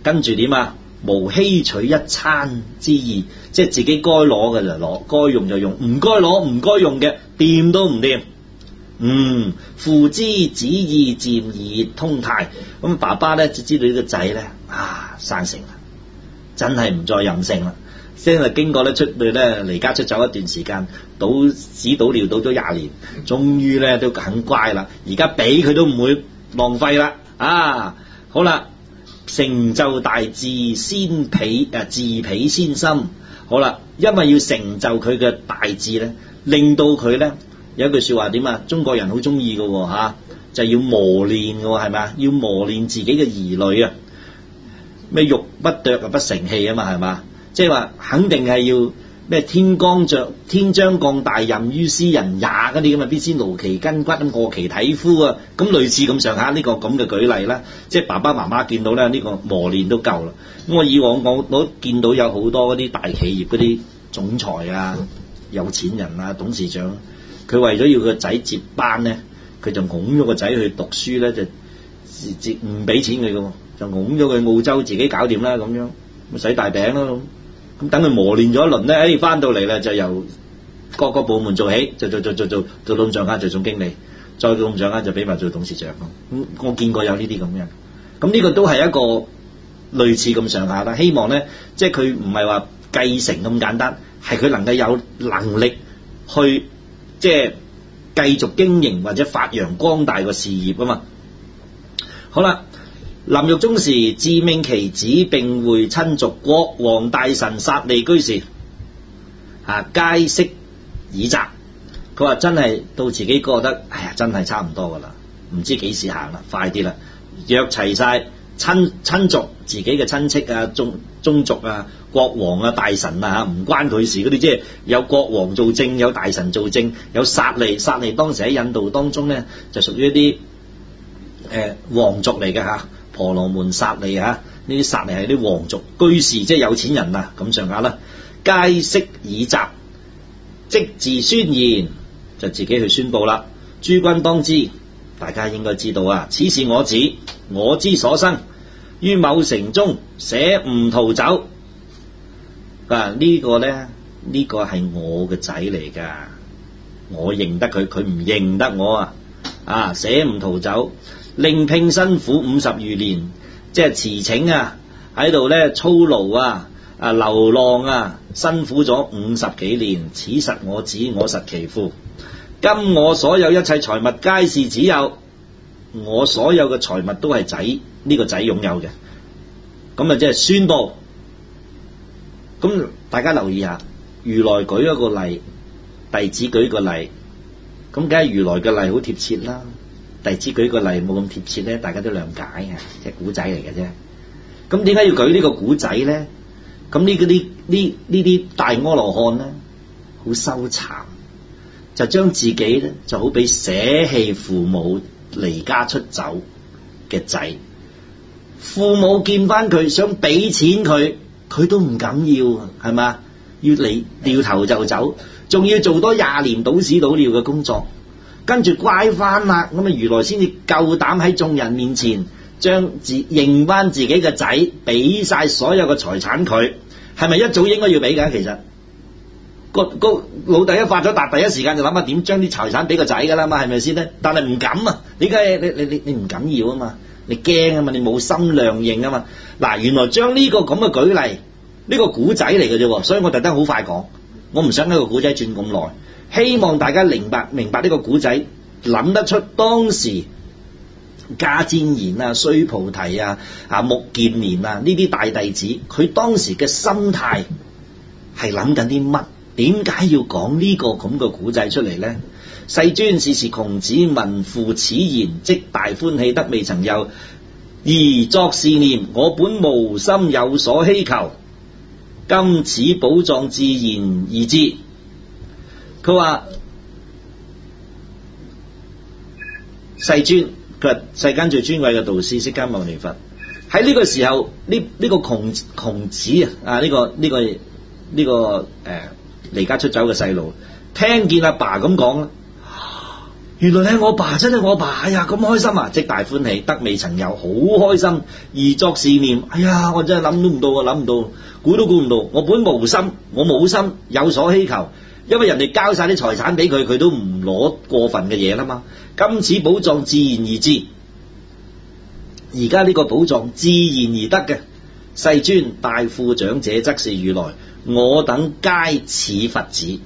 跟住點啊？無希取一餐之意，即係自己該攞嘅就攞，該用就用，唔該攞唔該用嘅掂都唔掂。嗯，父之子意漸而通泰，咁爸爸咧就知道呢個仔咧啊生性啦，真係唔再任性啦。先係經過咧出去咧離家出走一段時間，倒屎倒尿倒咗廿年，終於咧都肯乖啦。而家俾佢都唔會浪費啦。啊，好啦。成就大志先彼誒自彼先心，好啦，因為要成就佢嘅大志咧，令到佢咧有一句説話點啊？中國人好中意嘅喎嚇，就係要磨練嘅喎，係咪啊？要磨練自己嘅兒女啊，咩玉不琢啊不成器啊嘛，係嘛？即係話肯定係要咩天將降天將降大任於斯人也嗰啲咁啊，必先勞其筋骨，餓其體膚啊，咁類似咁上下呢個咁嘅舉例啦。即係爸爸媽媽見到咧呢個磨練都夠啦。咁我以往我我都見到有好多嗰啲大企業嗰啲總裁啊、有錢人啊、董事長，佢為咗要個仔接班咧，佢就拱咗個仔去讀書咧，就接唔俾錢佢嘅，就拱咗佢澳洲自己搞掂啦，咁樣咪洗大餅咯。咁等佢磨練咗一輪咧，誒翻到嚟啦，就由各個部門做起，做做做做做做到咁上下就總經理，再到咁上下就俾埋做董事長。咁我見過有呢啲咁樣，咁呢個都係一個類似咁上下啦。希望咧，即係佢唔係話繼承咁簡單，係佢能夠有能力去即係繼續經營或者發揚光大個事業啊嘛。好啦。臨獄終時，自命其子，並會親族、國王、大臣、剎利居士，啊，皆悉已擇。佢話真係到自己覺得，哎呀，真係差唔多噶啦，唔知幾時行啦，快啲啦，約齊晒親親族，自己嘅親戚啊、宗宗族啊、國王啊、大臣啊，唔關佢事嗰啲，即係有國王做證，有大臣做證，有剎利，剎利當時喺印度當中咧，就屬於一啲誒皇族嚟嘅嚇。婆羅門剎利啊，呢啲剎利係啲皇族居士，即係有錢人啊，咁上下啦。皆悉已擇，即自宣言，就自己去宣佈啦。諸君當知，大家應該知道啊，此是我子，我之所生，於某城中捨吾逃走。啊，呢個咧，呢個係我嘅仔嚟㗎，我認得佢，佢唔認得我啊。啊，捨吾逃走。另聘辛苦五十餘年，即係辭請啊，喺度咧操勞啊，啊流浪啊，辛苦咗五十幾年。此實我子，我實其父。今我所有一切財物皆是子有，我所有嘅財物都係仔呢、這個仔擁有嘅。咁啊，即係宣佈。咁大家留意下，如來舉一個例，弟子舉個例，咁梗係如來嘅例好貼切啦。弟子舉個例冇咁貼切咧，大家都諒解嘅，即係古仔嚟嘅啫。咁點解要舉呢個古仔咧？咁呢嗰啲呢呢啲大阿羅漢咧，好羞慚，就將自己咧就好比捨棄父母離家出走嘅仔，父母見翻佢想俾錢佢，佢都唔敢要，係嘛？要嚟掉頭就走，仲要做多廿年倒屎倒尿嘅工作。跟住乖翻啦，咁啊如來先至夠膽喺眾人面前將自認翻自己嘅仔，俾晒所有嘅財產佢，係咪一早應該要俾㗎？其實個個老弟一發咗達，第一時間就諗下點將啲財產俾個仔㗎啦嘛，係咪先咧？但係唔敢啊！點解你你你你唔敢要啊嘛？你驚啊嘛？你冇心量認啊嘛？嗱，原來將呢個咁嘅舉例，呢個古仔嚟嘅啫，所以我特登好快講，我唔想喺個古仔轉咁耐。希望大家明白明白呢個古仔，諗得出當時迦旃延啊、須菩提啊、啊目犍連啊呢啲大弟子，佢當時嘅心態係諗緊啲乜？點解要講呢個咁嘅古仔出嚟呢？世尊是時窮子聞父此言，即大歡喜得未曾有，而作是念：我本無心有所希求，今此寶藏自然而至。佢話世尊，佢話世間最尊貴嘅導師釋迦牟尼佛喺呢個時候，呢呢、這個窮窮子啊，呢、這個呢、這個呢、這個誒離家出走嘅細路，聽見阿爸咁講， 原來你係我爸，真係我爸，哎呀咁開心啊！即大歡喜，得未曾有，好開心，而作是念，哎呀我真係諗都唔到啊，諗唔到，估都估唔到，我本無心，我冇心有所希求，因為人哋交晒啲財產俾佢，佢都唔攞過分嘅嘢啦嘛。今此寶藏自然而至，而家呢個寶藏自然而得嘅，世尊大富長者則是如來，我等皆此佛子。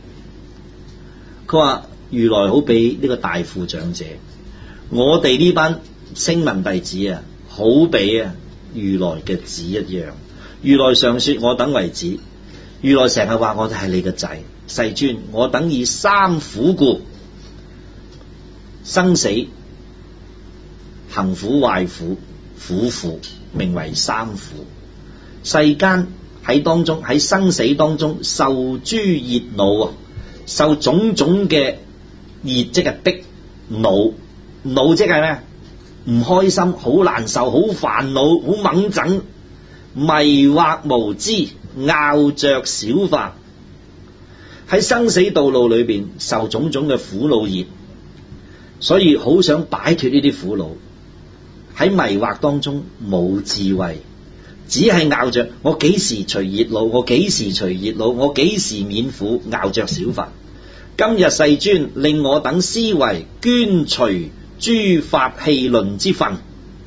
佢話如來好比呢個大富長者，我哋呢班聲聞弟子啊，好比啊如來嘅子一樣。如來常說我等為子，如來成日話我哋係你嘅仔。世尊，我等以三苦故，生死、行苦、壞苦、苦苦，名為三苦。世間喺當中，喺生死當中受諸熱惱，受種種嘅熱，即係逼惱，惱即係咩？唔開心，好難受，好煩惱，好猛整，迷惑無知，拗着小法，喺生死道路裏邊受種種嘅苦惱熱，所以好想擺脫呢啲苦惱。喺迷惑當中冇智慧，只係拗着我幾時除熱惱，我幾時除熱惱，我幾時免苦，拗着小法。今日世尊令我等思維捐除諸法戲論之分。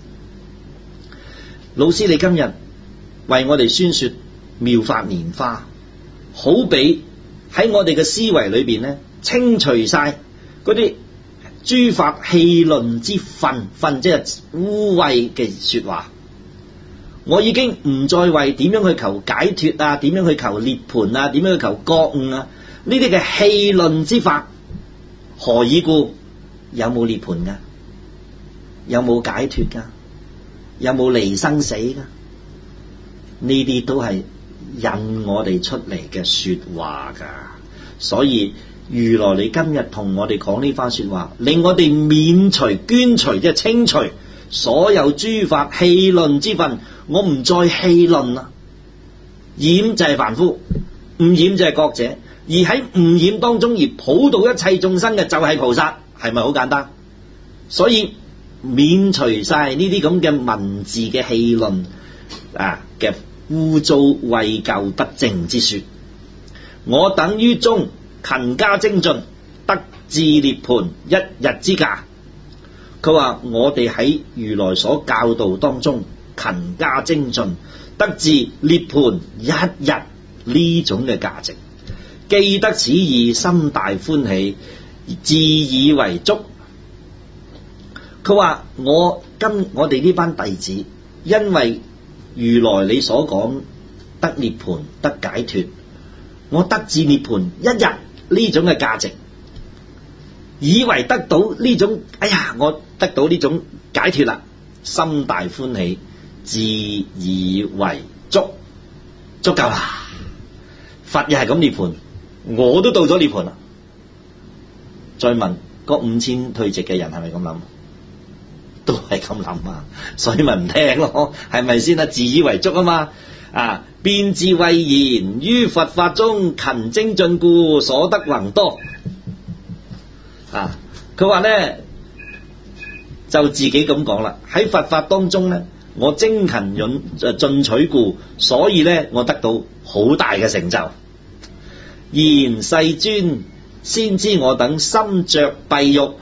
老師你今日為我哋宣說妙法蓮花，好比喺我哋嘅思維裏邊呢，清除晒嗰啲諸法戲論之分，分即係污穢嘅說話。我已經唔再為點樣去求解脫啊，點樣去求涅槃啊，點樣去求覺悟啊，呢啲嘅戲論之法，何以故？有冇涅槃噶？有冇解脫噶？有冇離生死噶？呢啲都係引我哋出嚟嘅說話噶。所以如來你今日同我哋講呢番說話，令我哋免除捐除，即係清除所有諸法戲論之分。我唔再戲論啦，染就係凡夫，唔染就係覺者，而喺唔染當中而普渡一切眾生嘅就係菩薩，係咪好簡單？所以免除晒呢啲咁嘅文字嘅戲論啊嘅污糟穢舊不正之說，我等於中勤加精進，得至涅槃一日之價。佢話我哋喺如來所教導當中勤加精進，得至涅槃一日呢種嘅價值，記得此義，心大歡喜，自以為足。佢話我今我哋呢班弟子，因為如來你所講得涅槃得解脫，我得至涅槃一日呢種嘅價值，以為得到呢種，哎呀我得到呢種解脫啦，心大歡喜，自以為足，足夠啦。佛又係咁涅槃，我都到咗涅槃啦。再問嗰五千退席嘅人係咪咁諗？都係咁諗啊，所以咪唔聽咯，係咪先啊？自以為足啊嘛，啊便自謂言於佛法中勤精進故，所得宏多。啊，佢話咧就自己咁講啦，喺佛法當中咧，我精勤潤誒進取故，所以咧我得到好大嘅成就。言世尊先知我等心着蔽欲，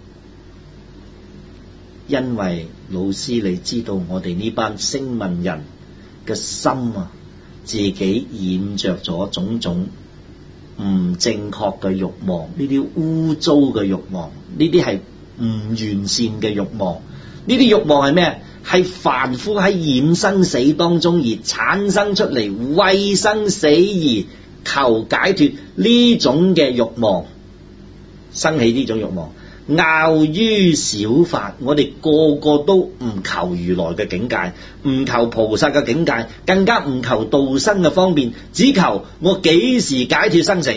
因為老師你知道我哋呢班聲聞人嘅心啊，自己染着咗種種唔正確嘅欲望，呢啲污糟嘅欲望，呢啲係唔完善嘅欲望。呢啲欲望係咩？係凡夫喺染生死當中而產生出嚟，為生死而求解脫呢種嘅欲望，生起呢種欲望，拗於小法。我哋個個都唔求如來嘅境界，唔求菩薩嘅境界，更加唔求度生嘅方便，只求我幾時解脫生死。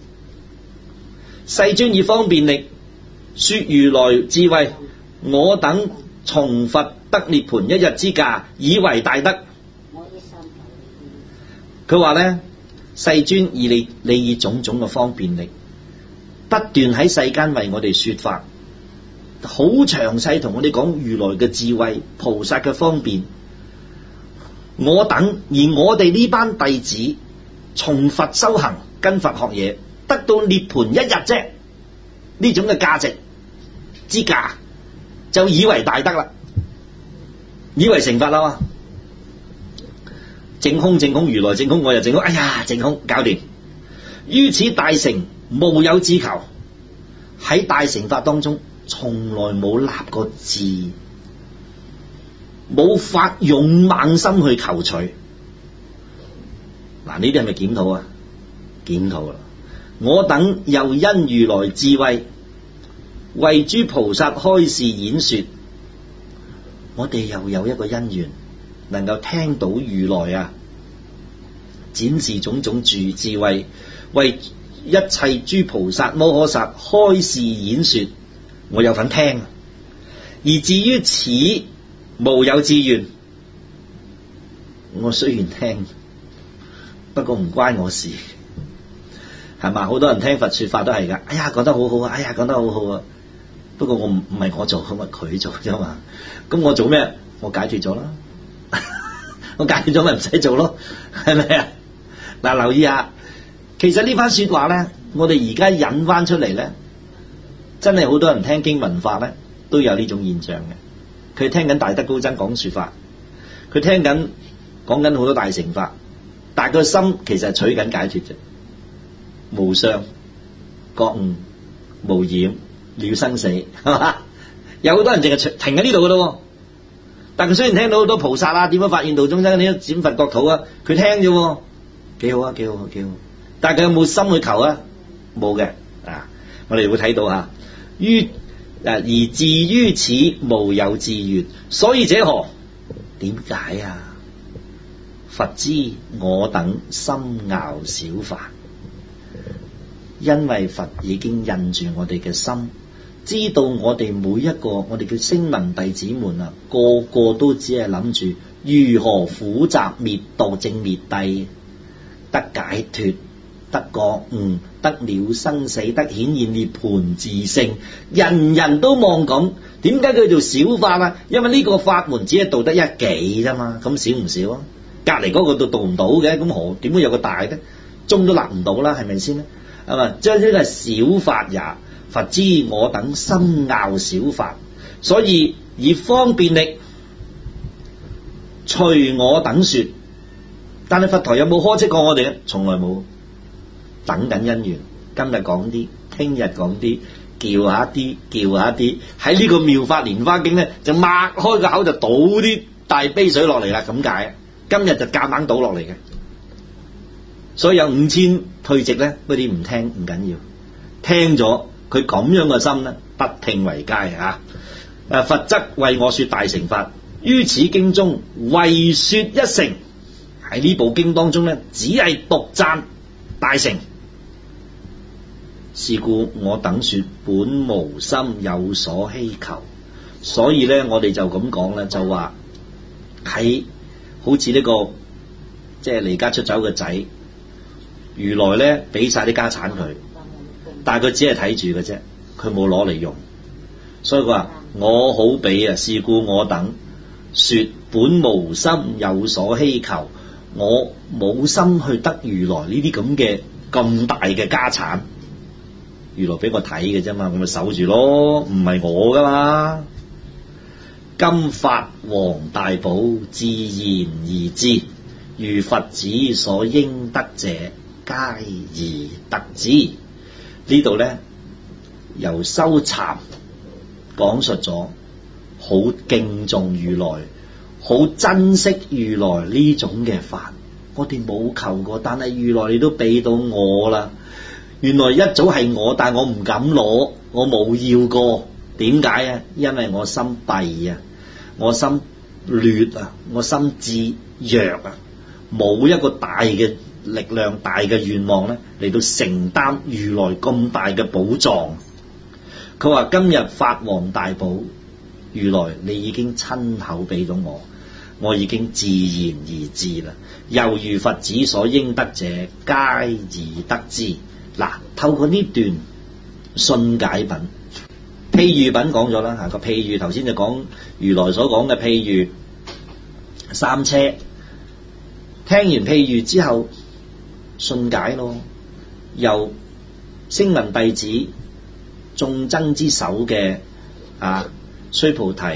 世尊以方便力說如來智慧，我等從佛得涅槃一日之價，以為大德。佢話呢，世尊以你你以種種嘅方便力， 不斷喺世間為我哋說法，好詳細同我哋講如來嘅智慧、菩薩嘅方便。我等而我哋呢班弟子從佛修行，跟佛學嘢，得到涅槃一日啫，呢種嘅價值之價就以為大德啦，以為成佛啦嘛。證空證空，如來證空，我又證空，哎呀證空搞掂。於此大乘無有志求，喺大乘法當中從來冇立過志，冇發勇猛心去求取。嗱，呢啲係咪檢討啊？檢討啦！我等又因如來智慧，為諸菩薩開示演說，我哋又有一個因緣，能夠聽到如來啊展示種種住智慧，為一切諸菩薩摩訶薩開示演說，我有份聽。而至於此無有志願，我雖然聽，不過唔關我事，係嘛？好多人聽佛說法都係噶，哎呀講得好好啊，哎呀講得好好啊，不過我唔唔係我做，咁啊佢做啫嘛。咁我做咩？我解脫咗啦，我解脫咗咪唔使做咯，係咪啊？嗱，留意下，其實呢番說話咧，我哋而家引翻出嚟咧，真係好多人聽經聞法咧，都有呢種現象嘅。佢聽緊大德高僧講說法，佢聽緊講緊好多大乘法，但係個心其實係取緊解脫啫，無相、覺悟、無染、了生死，係嘛？有好多人淨係停喺呢度噶咯，但佢雖然聽到好多菩薩啊，點樣發現道中生，點樣展佛國土啊，佢聽啫，幾好啊，幾好啊，幾好。但係佢有冇心去求啊？冇嘅啊！我哋會睇到啊，於誒而至於此無有志願，所以者何？點解啊？佛知我等心樂小法，因為佛已經印住我哋嘅心，知道我哋每一個我哋嘅聲聞弟子們啊，個個都只係諗住如何苦集滅道正滅諦，得解脫，得覺悟，得了生死，得顯現涅槃自性，人人都望咁。點解佢做小法啊？因為呢個法門只係度得一己啫嘛，咁少唔少啊？隔籬嗰個都度唔到嘅，咁何點會有個大呢？鐘都立唔到啦，係咪先呢？係嘛？將呢個係小法也。佛知我等心樂小法，所以以方便力隨我等說。但係佛陀有冇呵斥過我哋咧？從來冇。等緊因緣，今日講啲，聽日講啲，叫下啲，叫下啲。喺呢個妙法蓮華經咧，就擘開個口就倒啲大杯水落嚟啦，咁解。今日就夾硬倒落嚟嘅，所以有五千退席咧，嗰啲唔聽唔緊要，聽咗佢咁樣嘅心咧，不聽為佳啊！誒，佛則為我說大乘法，於此經中為說一乘。喺呢部經當中咧，只係獨讚大乘。是故我等說本無心有所希求，所以咧我哋就咁講啦，就話喺好似呢、這個即係離家出走嘅仔，如來咧俾晒啲家產佢，但係佢只係睇住嘅啫，佢冇攞嚟用，所以佢話我好比啊，是故我等說本無心有所希求，我冇心去得如來呢啲咁嘅咁大嘅家產。如來俾我睇嘅啫嘛，我咪守住咯，唔係我噶嘛。今法王大寶自然而知，如佛子所應得者，皆而得之。呢度咧由修禪講述咗，好敬重如來，好珍惜如來呢種嘅法。我哋冇求過，但係如來你都俾到我啦。原來一早係我，但我唔敢攞，我冇要過。點解啊？因為我心閉啊，我心劣啊，我心智弱啊，冇一個大嘅力量、大嘅願望咧嚟到承擔如來咁大嘅寶藏。佢話今日法王大寶，如來你已經親口俾到我，我已經自然而知啦。猶如佛子所應得者，皆而得之。嗱，透過呢段信解品。譬喻品講咗啦，嚇個譬喻頭先就講如來所講嘅譬喻三車，聽完譬喻之後信解咯，由聲聞弟子眾僧之首嘅啊須菩提、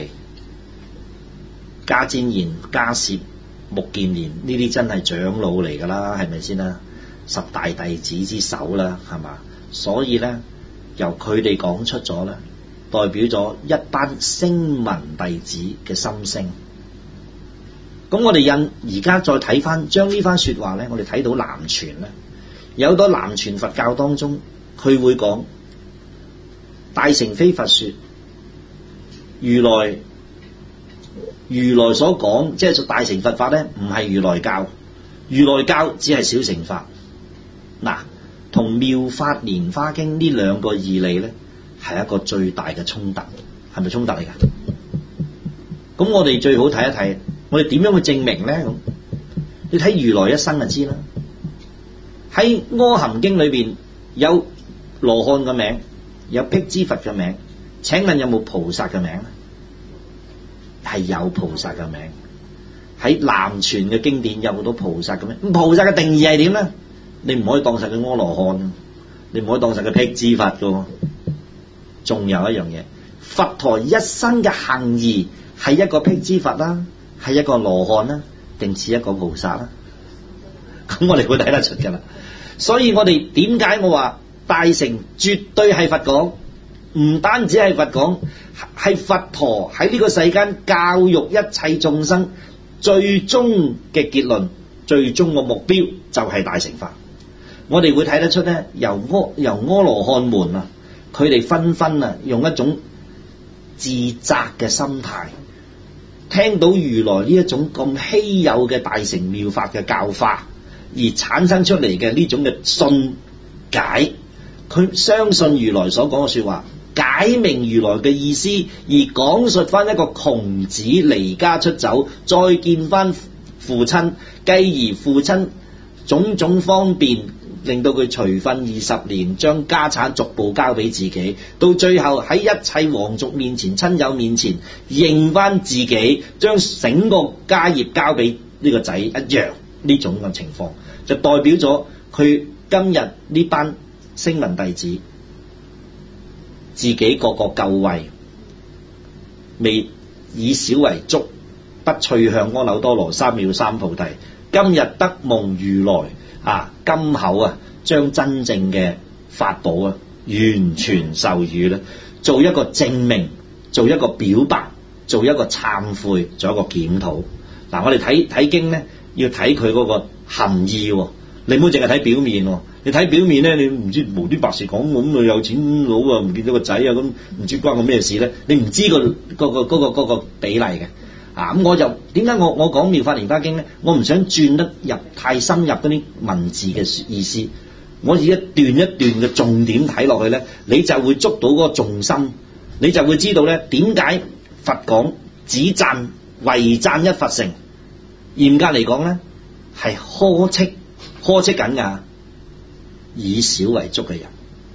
迦旃延、迦葉、目犍連呢啲真係長老嚟㗎啦，係咪先啦？十大弟子之首啦，係嘛？所以咧，由佢哋講出咗咧，代表咗一班聲聞弟子嘅心聲。咁我哋印而家再睇翻，將呢番説話咧，我哋睇到南傳咧，有好多南傳佛教當中，佢會講大乘非佛說，如來如來所講，即係大乘佛法咧，唔係如來教，如來教只係小乘法。嗱，同妙法蓮華經呢兩個義理咧，係一個最大嘅衝突，係咪衝突嚟㗎？咁我哋最好睇一睇，我哋點樣去證明咧？咁你睇如來一生就知啦。喺阿含經裏邊有羅漢嘅名，有辟支佛嘅名，請問有冇菩薩嘅名咧？係有菩薩嘅名。喺南傳嘅經典有好多菩薩嘅名。咁菩薩嘅定義係點咧？你唔可以當實佢阿羅漢，你唔可以當實佢辟支佛嘅。仲有一樣嘢，佛陀一生嘅行義係一個辟支佛啦，係一個羅漢啦，定似一個菩薩啦？咁我哋會睇得出㗎啦。所以我哋點解我話大乘絕對係佛講，唔單止係佛講，係佛陀喺呢個世間教育一切眾生最終嘅結論，最終嘅目標就係大乘法。我哋會睇得出咧，由阿由阿羅漢門啊，佢哋紛紛啊用一種自責嘅心態，聽到如來呢一種咁稀有嘅大乘妙法嘅教化，而產生出嚟嘅呢種嘅信解，佢相信如來所講嘅說話，解明如來嘅意思，而講述翻一個窮子離家出走，再見翻父親，繼而父親種種方便，令到佢隨分二十年，將家產逐步交俾自己，到最後喺一切皇族面前、親友面前認翻自己，將整個家業交俾呢個仔一樣，呢種嘅情況就代表咗佢今日呢班聲聞弟子自己個個夠位，未以小為足，不趣向阿耨多羅三藐三菩提。今日得蒙如來啊，今後啊，將真正嘅法寶啊，完全授予咧，做一個證明，做一個表白，做一個懺悔，做一個檢討。嗱、啊，我哋睇睇經咧，要睇佢嗰個含義、哦，你唔好淨係睇表面、哦。你睇表面咧，你唔知無端白事講咁啊，有錢佬啊，唔見到個仔啊，咁唔知關我咩事咧？你唔知、個嗰、個嗰、個嗰、個比例嘅。啊咁我就點解我我講妙法蓮華經咧？我唔想轉得入太深入嗰啲文字嘅意思，我以一段一段嘅重點睇落去咧，你就會捉到嗰個重心，你就會知道咧點解佛講只讚唯讚一佛乘，嚴格嚟講咧係呵斥呵斥緊㗎，以小為足嘅人。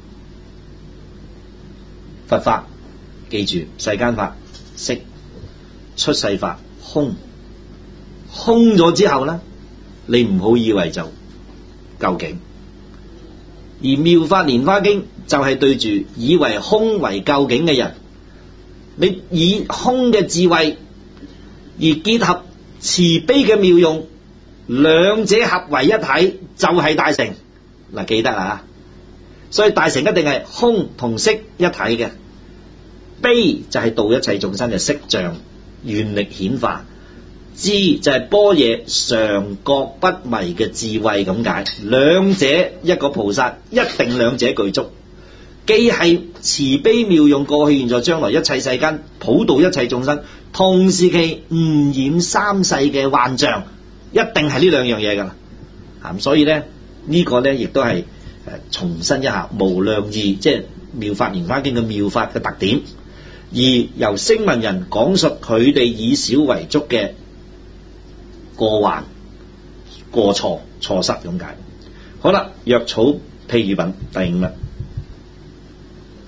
佛法記住，世間法色，出世法空，空咗之後咧，你唔好以為就究竟。而妙法蓮華經就係對住以為空為究竟嘅人，你以空嘅智慧而結合慈悲嘅妙用，兩者合為一體就係大乘。嗱，記得啊，所以大乘一定係空同色一體嘅，悲就係度一切眾生嘅色像，願力顯化，智就係般若常覺不迷嘅智慧咁解。兩者一個菩薩一定兩者具足，既係慈悲妙用過去現在將來一切世間普度一切眾生，同時期悟染三世嘅幻象，一定係呢兩樣嘢噶啦。咁所以咧呢、這個咧亦都係誒重申一下無量義，即係妙法蓮華經嘅妙法嘅特點。而由聲聞人講述佢哋以小為足嘅過患、過錯、錯失咁解。好啦，藥草譬喻品第五啦。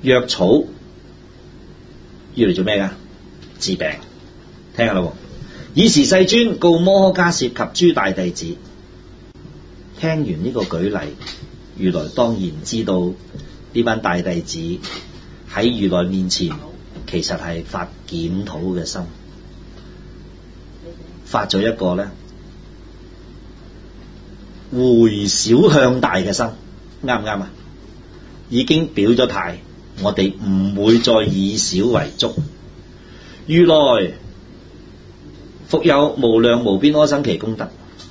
藥草要嚟做咩㗎？治病。聽下啦，爾時世尊告摩訶迦葉及諸大弟子。聽完呢個舉例，如來當然知道呢班大弟子喺如來面前其實係發檢討嘅心，發咗一個咧回小向大嘅心，啱唔啱啊？已經表咗態，我哋唔會再以小為足。如來復有無量無邊阿僧祇功德，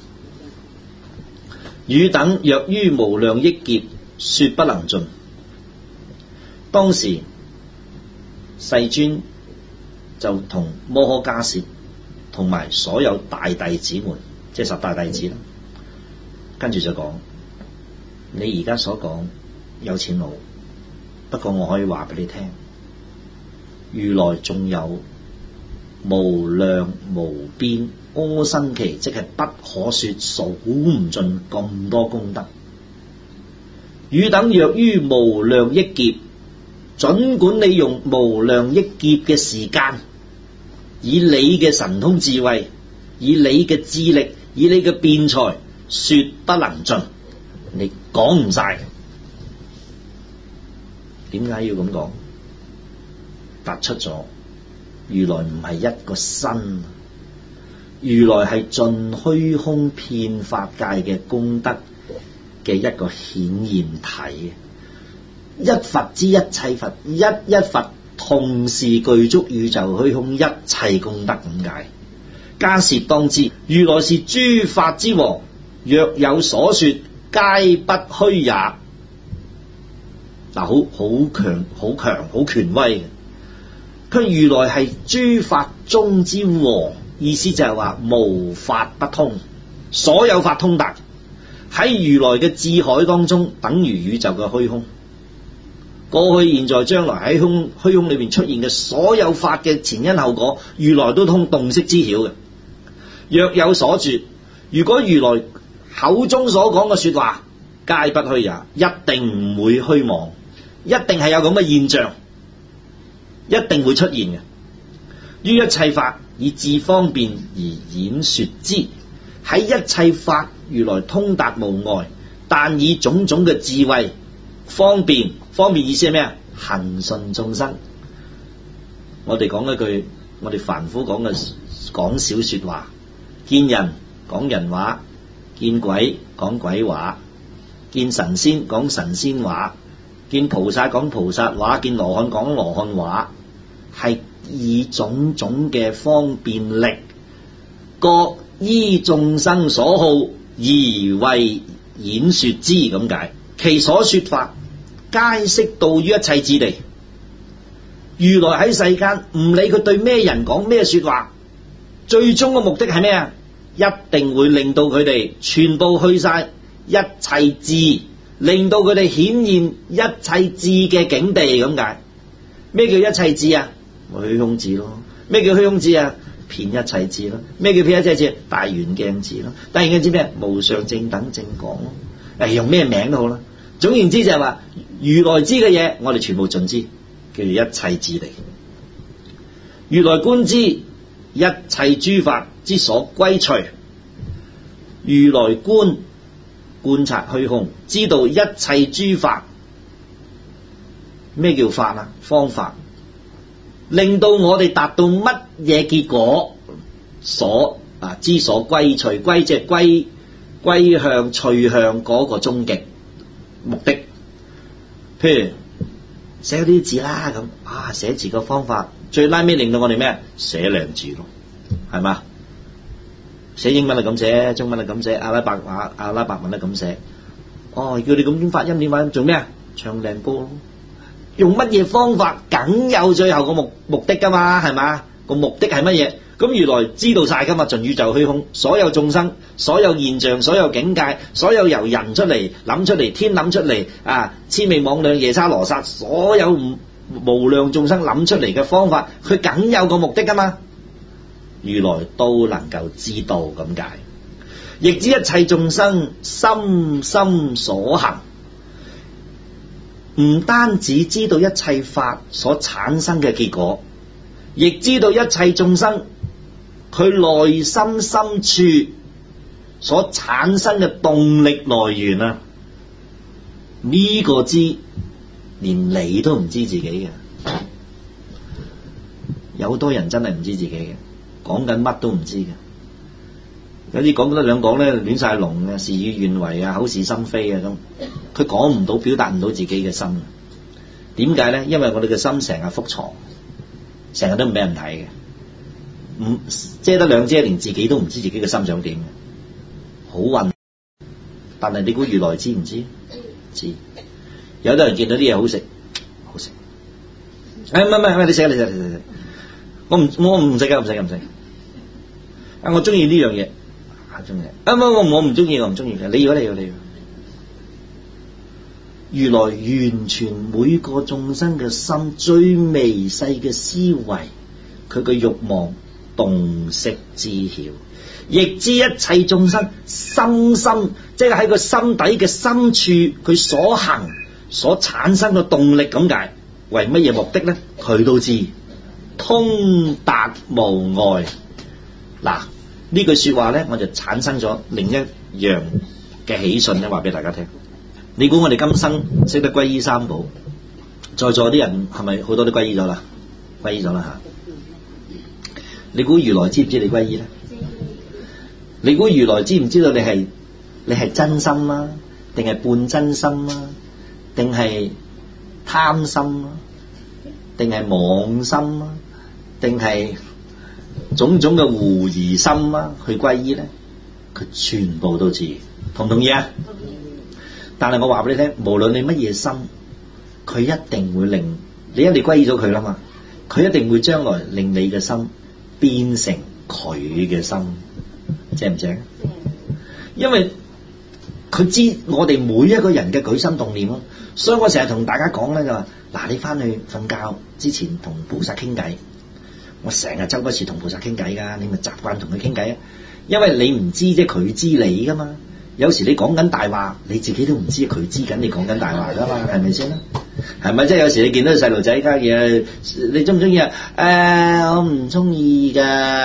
汝等若於無量億劫說不能盡。當時世尊就同摩訶迦葉同埋所有大弟子們，即係十大弟子啦，跟住就講：你而家所講有錢佬，不過我可以話俾你聽，如來仲有無量無邊阿僧祇，即係不可說數唔盡咁多功德。汝等若於無量億劫，盡管你用無量億劫嘅時間，以你嘅神通智慧，以你嘅智力，以你嘅辯才，說不能盡，你講唔晒。點解要咁講？突出咗如來唔係一個身，如來係盡虛空遍法界嘅功德嘅一個顯現體。一佛之一切佛，一一佛同時具足宇宙虛空一切功德咁解。迦葉當知，如來是諸法之王，若有所說，皆不虛也。嗱，好好強、好強、好權威嘅。佢如來係諸法中之王，意思就係話無法不通，所有法通達。喺如來嘅智海當中，等於宇宙嘅虛空。過去、現在、將來喺空虛空裏面出現嘅所有法嘅前因後果，如來都通洞悉知曉嘅。若有所說，如果如來口中所講嘅說話，皆不虛也，一定唔會虛妄，一定係有咁嘅現象，一定會出現嘅。於一切法以智方便而演說之，喺一切法如來通達無礙，但以種種嘅智慧方便。方便意思係咩啊？恒順眾生。我哋講一句，我哋凡夫講嘅講小說話，見人講人話，見鬼講鬼話，見神仙講神仙話，見菩薩講菩薩話，見羅漢講羅漢話，係以種種嘅方便力，各依眾生所好而為演說之咁解。其所說法，皆悉導於一切智地。如來喺世間唔理佢對咩人講咩說話，最終嘅目的係咩啊？一定會令到佢哋全部去晒一切智，令到佢哋顯現一切智嘅境地咁解。咩叫一切智啊？虛空智咯。咩叫虛空智啊？遍一切智咯。咩叫遍一切智？大圓鏡智咯。大圓鏡智咩？無上正等正覺咯。誒，用咩名都好啦。總言之就係話，如來知嘅嘢，我哋全部盡知，叫做一切智地。如來觀知一切諸法之所歸隨，如來觀觀察虛空，知道一切諸法。咩叫法啊？方法，令到我哋達到乜嘢結果？所啊之所歸隨，歸即係歸歸向趣向嗰個終極目的。譬如寫啲字啦咁啊，寫字嘅方法最拉尾令到我哋咩？寫靚字咯，係嘛？寫英文係咁寫，中文係咁寫，阿拉伯話阿拉伯文係咁寫。哦，叫你咁點發音點發音？做咩啊？唱靚歌咯。用乜嘢方法，梗有最後個目目的噶嘛？係嘛？個目的係乜嘢？咁如來知道晒噶嘛？盡宇宙虛空，所有眾生，所有現象，所有境界，所有由人出嚟諗出嚟，天諗出嚟啊，千味網量夜叉羅剎，所有無無量眾生諗出嚟嘅方法，佢梗有個目的噶嘛？如來都能夠知道咁解，亦知一切眾生心心所行。 唔單止知道一切法所產生嘅結果，亦知道一切眾生佢內心深處所產生嘅動力來源啊！呢、這個知，連你都唔知自己嘅。有好多人真係唔知自己嘅，講緊乜都唔知嘅。有啲講得兩講咧亂晒龍嘅，事與願違啊，口是心非啊咁。佢講唔到，表達唔到自己嘅心。點解咧？因為我哋嘅心成日覆藏，成日都唔俾人睇嘅。唔遮得兩遮，連自己都唔知自己嘅心想點嘅，好混。但係你估如來知唔知？知。有啲人見到啲嘢好食，好食。誒唔係唔係，你食你食你食，我唔我唔食嘅，唔食嘅唔食。啊，我中意呢樣嘢，啊中意。啊唔我我唔中意，我唔中意嘅。你要你要你要。如來完全每個眾生嘅心最微細嘅思維，佢嘅慾望洞悉知曉，亦知一切眾生心心，即係喺個心底嘅深處，佢所行所產生嘅動力咁解，為乜嘢目的咧？佢都知，通達無礙。嗱，呢句說話咧，我就產生咗另一樣嘅喜訊咧，話俾大家聽。你估我哋今生識得皈依三寶，在座啲人係咪好多都皈依咗啦？皈依咗啦吓。你估如來知唔知你皈依咧？你估如來知唔知道你係你係真心啦，定係半真心啦，定係貪心啦，定係妄心啦，定係種種嘅狐疑心啦去皈依咧？佢全部都知，同唔同意啊？但係我話俾你聽，無論你乜嘢心，佢一定會令你一定皈依咗佢啦嘛，佢一定會將來令你嘅心變成佢嘅心，正唔正？因為佢知我哋每一個人嘅舉心動念咯，所以我成日同大家講咧就話，嗱，你翻去瞓覺之前同菩薩傾偈，我成日周不時同菩薩傾偈噶，你咪習慣同佢傾偈啊，因為你唔知啫，佢知你噶嘛。有時你講緊大話，你自己都唔知佢知緊你講緊大話噶嘛，係咪先啦？係咪即係有時你見到細路仔家嘢，你中唔中意啊？誒、呃，我唔中意噶。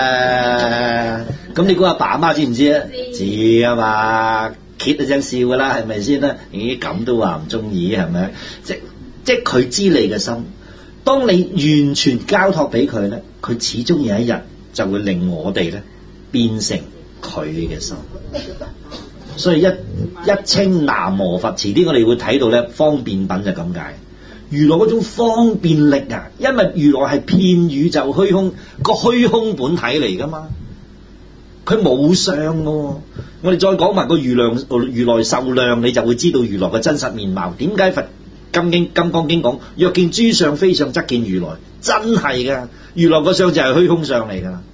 咁你估阿爸阿媽知唔知啊？知啊嘛，揭一聲笑噶啦，係咪先啦？咦，咁都話唔中意，係咪？即即係佢知你嘅心。當你完全交託俾佢咧，佢始終有一日就會令我哋咧變成佢嘅心。所以一一稱南無佛，遲啲我哋會睇到咧方便品就咁解。如來嗰種方便力啊，因為如來係遍宇宙虛空個虛空本體嚟噶嘛，佢冇相噶。我哋再講埋個如來如來壽量，你就會知道如來嘅真實面貌。點解佛金經金剛經講若見諸相非相則見如來？真係噶，如來個相就係虛空相嚟噶，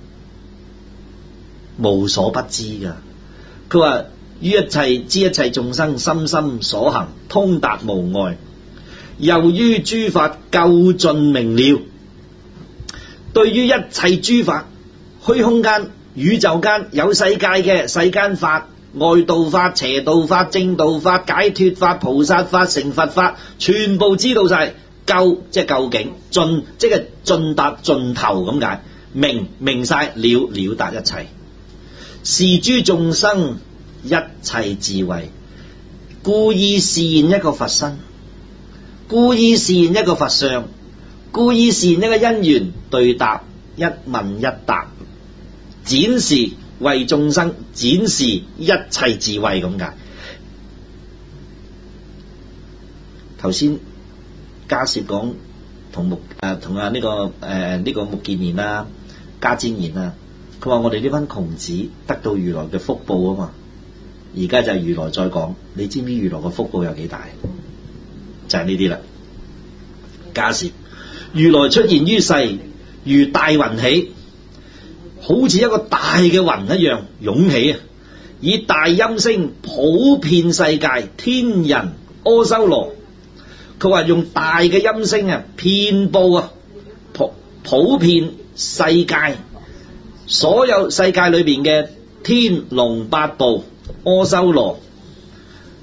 無所不知噶。佢話於一切知一切眾生心心所行，通達無礙，又於諸法究盡明了。對於一切諸法，虛空間、宇宙間有世界嘅世間法、外道法、邪道法、正道法、解脫法、菩薩法、成佛法，全部知道晒。究即係究竟，盡即係盡達盡頭咁解，明明晒了了達一切，是諸眾生一切智慧，故意示現一個佛身，故意示現一個佛相，故意示現一個因緣對答，一問一答，展示為眾生展示一切智慧咁解。頭先迦葉講同目誒同啊呢個誒呢、呃這個目犍連啊迦旃延啊，佢話我哋呢班窮子得到如來嘅福報啊嘛。而家就係如來再講，你知唔知如來嘅福報有幾大？就係呢啲啦。迦葉，如來出現於世，如大雲起，好似一個大嘅雲一樣湧起啊！以大音聲普遍世界，天人阿修羅。佢話用大嘅音聲啊，遍佈啊，普普遍世界，所有世界裏邊嘅天龍八部。阿修羅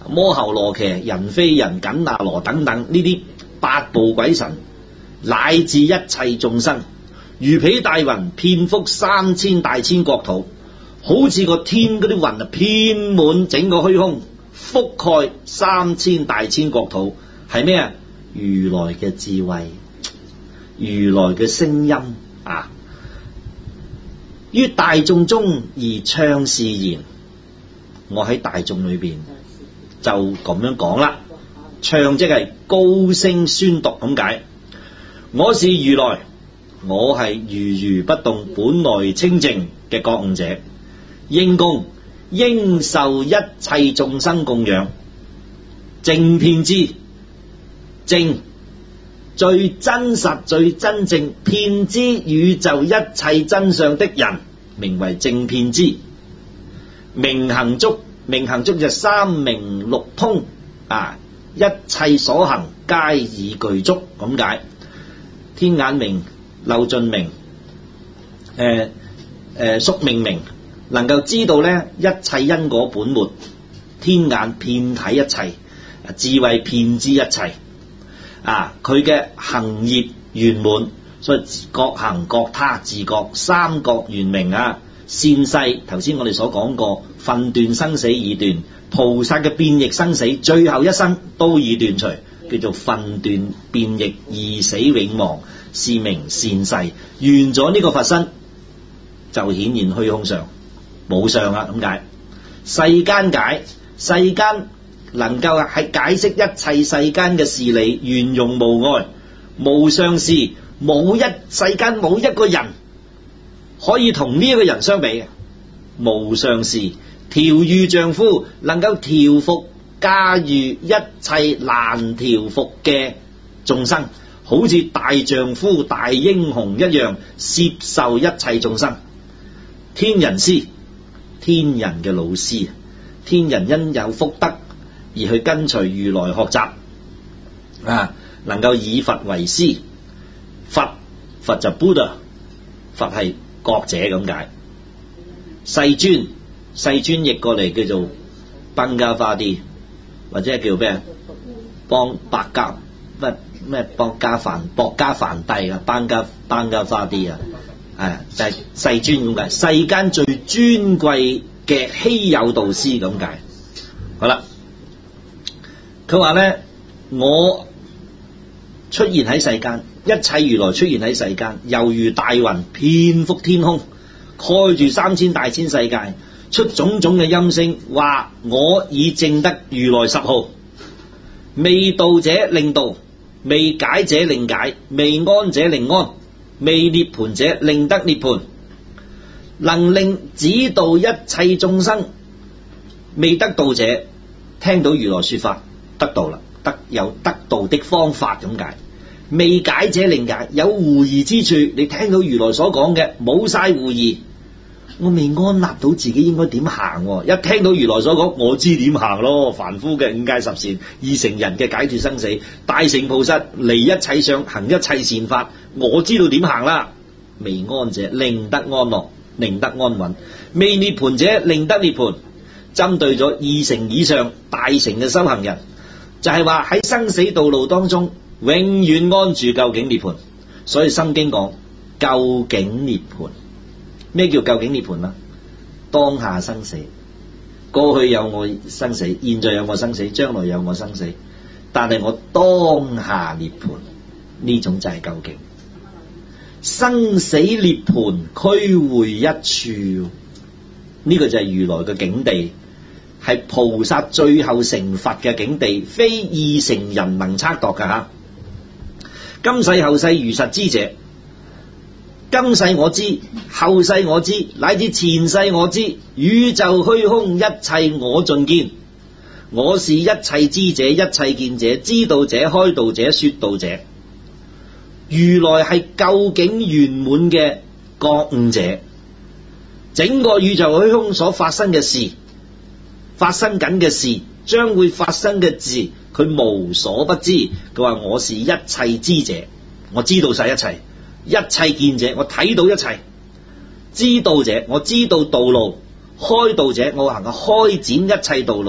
摩睺羅伽、人非人、緊那羅等等呢啲八部鬼神，乃至一切眾生，如彼大雲遍覆三千大千國土，好似個天嗰啲雲啊，遍滿整個虛空，覆蓋三千大千國土，係咩啊？如來嘅智慧，如來嘅聲音啊！於大眾中而唱是言，我喺大眾裏邊就咁樣講啦。唱即係高聲宣讀咁解。我是如來，我係如如不動，本來清淨嘅覺悟者，應供應受一切眾生供養，正遍知正最真實最真正遍知宇宙一切真相的人，名為正遍知。明行足，明行足就三明六通啊，一切所行皆已具足咁解。天眼明、漏盡明、誒誒宿命明，能夠知道呢一切因果本末。天眼遍睇一切，智慧遍知一切。啊，佢嘅行業圓滿，所以覺行覺他自覺三覺圓明啊。善世頭先我哋所講過，分斷生死已斷，菩薩嘅變易生死，最後一生都已斷除，叫做分斷變易二死永亡，是名善世。完咗呢個法身，就顯現虛空上冇相啦。咁解世間解，世間能夠係解釋一切世間嘅事理，圓融無礙，無相事，冇一世間冇一個人可以同呢一個人相比嘅。無相事，調御丈夫，能夠調伏駕馭一切難調伏嘅眾生，好似大丈夫大英雄一樣，攝受一切眾生。天人師，天人嘅老師，天人因有福德而去跟隨如來學習啊，能夠以佛為師。佛佛就 Buddha， 佛係覺者咁解。世尊，世尊譯過嚟叫做賓家花啲，或者係叫咩？幫百家咩咩博家梵博家梵帝啊，班家班家花啲啊，係就係、是、世尊咁解。世間最尊貴嘅稀有導師咁解。好啦，佢話咧，我出現喺世間，一切如來出現喺世間，猶如大雲遍覆天空，蓋住三千大千世界，出種種嘅音聲，話我已證得如來十號。未度者令度，未解者令解，未安者令安，未涅槃者令得涅槃，能令指導一切眾生。未得道者聽到如來說法得道啦，得有得道的方法咁解。未解者令解，有狐疑之處，你聽到如來所講嘅冇晒狐疑，我未安立到自己應該點行，一聽到如來所講，我知點行咯。凡夫嘅五戒十善，二乘人嘅解脫生死，大乘菩薩離一切相，行一切善法，我知道點行啦。未安者令得安樂，令得安穩，未涅槃者令得涅槃。針對咗二乘以上大乘嘅修行人，就係話喺生死道路當中永遠安住究竟涅槃。所以心經講究竟涅槃。咩叫究竟涅槃啊？當下生死，過去有我生死，現在有我生死，將來有我生死，但係我當下涅槃，呢種就係究竟。生死涅槃俱會一處，呢個就係如來嘅境地，係菩薩最後成佛嘅境地，非二乘人能測度㗎吓。今世後世如實知者，今世我知，後世我知，乃至前世我知，宇宙虛空一切我盡見。我是一切知者，一切見者，知道者，開導者，說道者。如來係究竟圓滿嘅覺悟者，整個宇宙虛空所發生嘅事，發生緊嘅事，將會發生嘅事，佢無所不知。佢話我是一切知者，我知道晒一切。一切見者，我睇到一切；知道者，我知道道路；開導者，我能夠開展一切道路；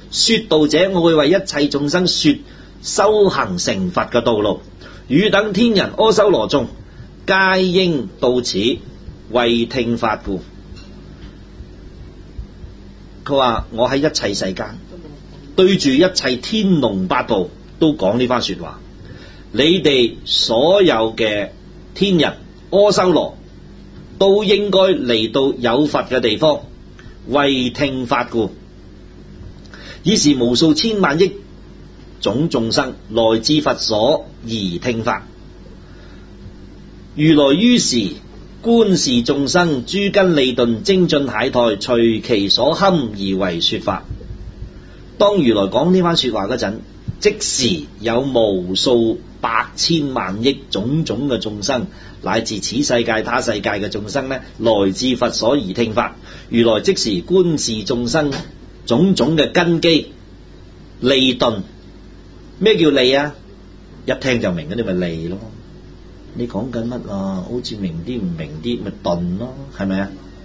說道者，我會為一切眾生說修行成佛嘅道路。汝等天人阿修羅眾，皆應到此為聽法故。佢話我喺一切世間對住一切天龍八部都講呢番說話，你哋所有嘅天人阿修羅都應該嚟到有佛嘅地方為聽法故。以是無數千萬億種眾生來至佛所而聽法。如來於時觀是眾生諸根利鈍精進懈怠，隨其所堪而為說法。當如來講呢番說話嗰陣，即時有無數百千萬億種種嘅眾生，乃至此世界他世界嘅眾生呢，來至佛所而聽法。如來即時觀是眾生種種嘅根基利鈍。咩叫利啊？一聽就明嗰啲咪利咯。你講緊乜啊？好似明啲唔明啲咪鈍咯，係咪啊？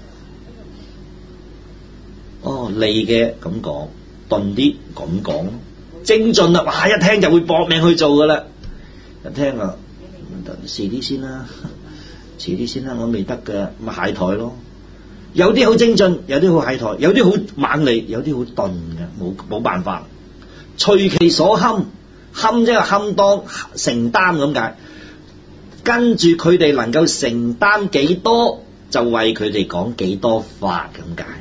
哦，利嘅咁講，鈍啲咁講，精進啊！哇，一聽就會搏命去做噶啦。一聽啊，遲啲先啦，遲啲先啦，我未得嘅，咪懈怠咯。有啲好精進，有啲好懈怠，有啲好猛利，有啲好鈍嘅，冇冇辦法。隨其所堪，堪即係堪當承擔咁解。跟住佢哋能夠承擔幾多，就為佢哋講幾多法咁解。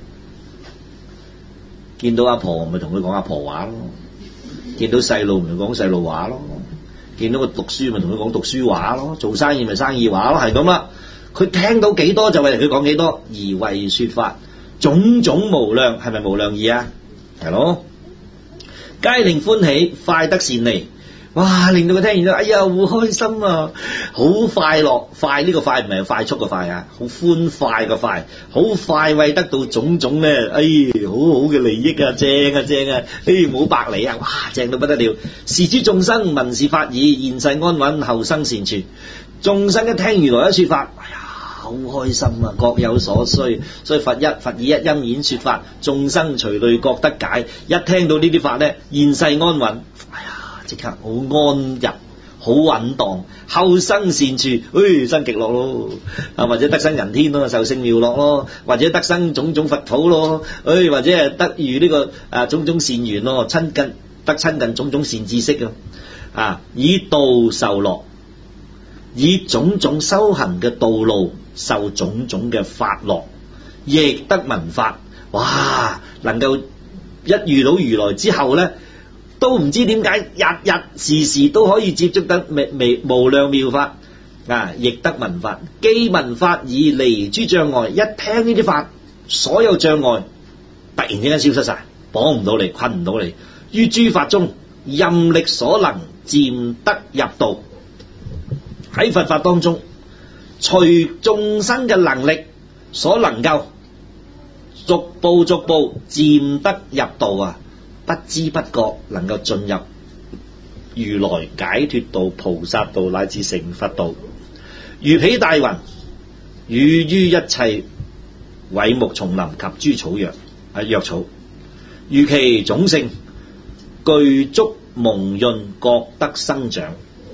見到阿婆咪同佢講阿婆話咯，見到細路咪講細路話咯，見到佢讀書咪同佢講讀書話咯，做生意咪生意話咯，係咁啦。佢聽到幾多就為佢講幾多，而為說法，種種無量，係咪無量義啊？係咯，皆令歡喜，快得善利。哇！令到佢聽完之後，哎呀，好開心啊，好快樂。快呢個快唔係快速嘅快啊，好歡快嘅快，好快為得到種種咧，哎，好好嘅利益啊，正啊正啊，哎，冇白嚟啊，哇，正到不得了。是諸眾生聞是法已，現世安穩，後生善處。眾生一聽如來一說法，哎呀，好開心啊，各有所需。所以佛一佛以一因演說法，眾生隨類各得解。一聽到呢啲法咧，現世安穩，哎呀，即刻好安逸，好穩當，後生善處，誒，生極樂咯，啊，或者得生人天咯，受勝妙樂咯，或者得生種種佛土咯，誒，或者係得遇呢個啊種種善緣咯，親近得親近種種善知識啊，啊，以道受樂，以種種修行嘅道路受種種嘅法樂，亦得聞法。哇，能夠一遇到如來之後咧，都唔知點解日日時時都可以接觸得微微無量妙法啊！亦得聞法，既聞法以離諸障礙。一聽呢啲法，所有障礙突然之間消失晒，綁唔到你，困唔到你。於諸法中任力所能，漸得入道。喺佛法當中，隨眾生嘅能力所能夠，逐步逐步漸得入道啊！不知不覺能夠進入如來解脫道、菩薩道乃至成佛道。如彼大雲雨於一切偉木叢林及諸草藥啊藥草，如其種性具足蒙潤，各得生長。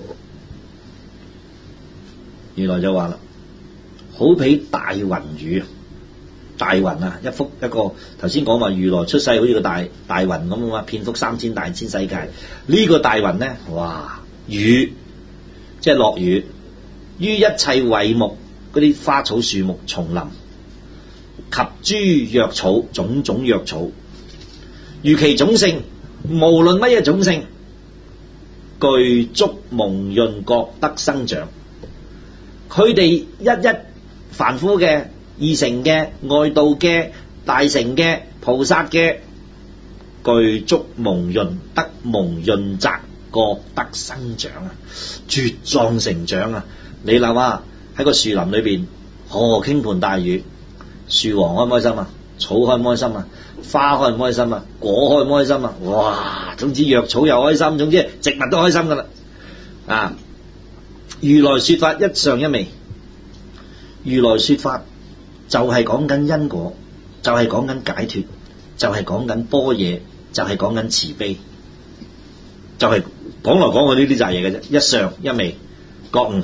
如來就話啦，好比大雲雨。大雲啊，一幅一個頭先講話如來出世好似個大大雲咁啊，遍覆三千大千世界。呢、這個大雲呢，哇，雨即係落雨，於一切偉木嗰啲花草樹木叢林及諸藥草種種藥草，如其種性，無論乜嘢種性，具足蒙潤，各得生長。佢哋一一凡夫嘅、二乘嘅、外道嘅、大乘嘅、菩薩嘅，具足蒙潤，得蒙潤澤，各得生長啊，茁壯成長啊！你諗下喺個樹林裏邊，哦，傾盆大雨，樹王開唔開心啊？草開唔開心啊？花開唔開心啊？果開唔開心啊？哇！總之藥草又開心，總之植物都開心噶啦啊！如來說法一上一微，如來說法就係講緊因果，就係講緊解脫，就係講緊般若， 就係講緊慈悲，就係、是、講來講去呢啲就係嘢嘅啫，一相一味覺悟。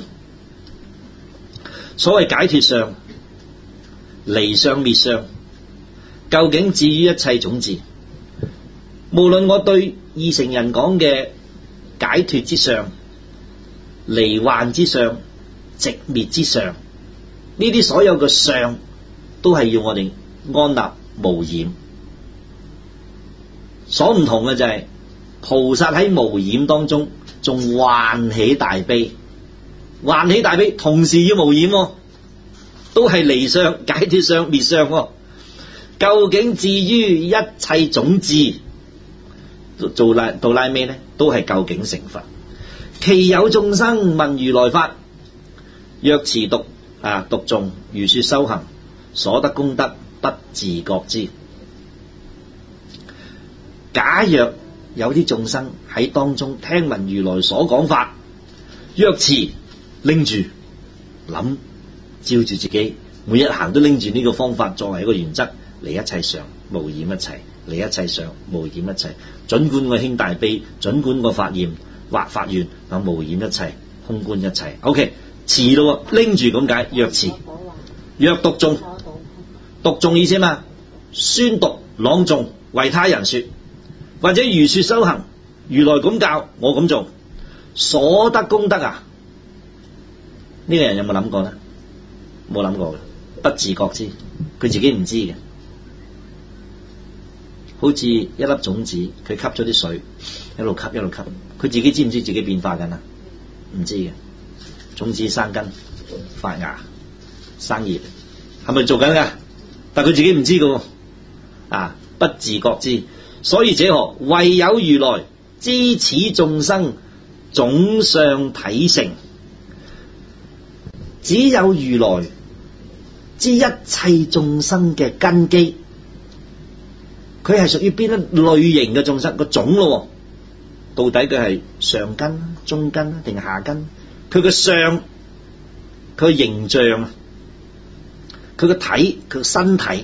所謂解脫相、離相滅相，究竟至於一切種智。無論我對二乘人講嘅解脫之相、離幻之相、寂滅之相，呢啲所有嘅相都係要我哋安立無染。所唔同嘅就係、是、菩薩喺無染當中仲喚起大悲，喚起大悲同時要無染、哦，都係離相、解脫相、滅相、哦。究竟至於一切種智，做拉到拉咩呢？都係究竟成佛。其有眾生聞如來法，若持讀啊讀誦如說修行，所得功德不自覺知。假若有啲眾生喺當中聽聞如來所講法，若持拎住諗，照住自己每日行都拎住呢個方法作為一個原則，離一切相無染一切，離一切相無染一切。盡管我興大悲，盡管我發願或發願我無染一切，空觀一切。OK， 持咯，拎住咁解。若持，若讀誦，讀誦意思嘛？宣讀朗誦為他人說，或者如說修行，如來咁教我咁做，所得功德啊？呢、這個人有冇諗過呢？冇諗過嘅，不自覺知，佢自己唔知嘅。好似一粒種子，佢吸咗啲水，一路吸一路吸，佢自己知唔知自己變化緊啊？唔知嘅。種子生根、發芽、生葉，係咪做緊噶？但佢自己唔知嘅，啊，不自覺知。所以者何？唯有如來知此眾生總相體性，只有如來知一切眾生嘅根基。佢係屬於邊一類型嘅眾生個種咯？到底佢係上根、中根定下根？佢嘅相、佢嘅形象、佢嘅體、佢嘅身體、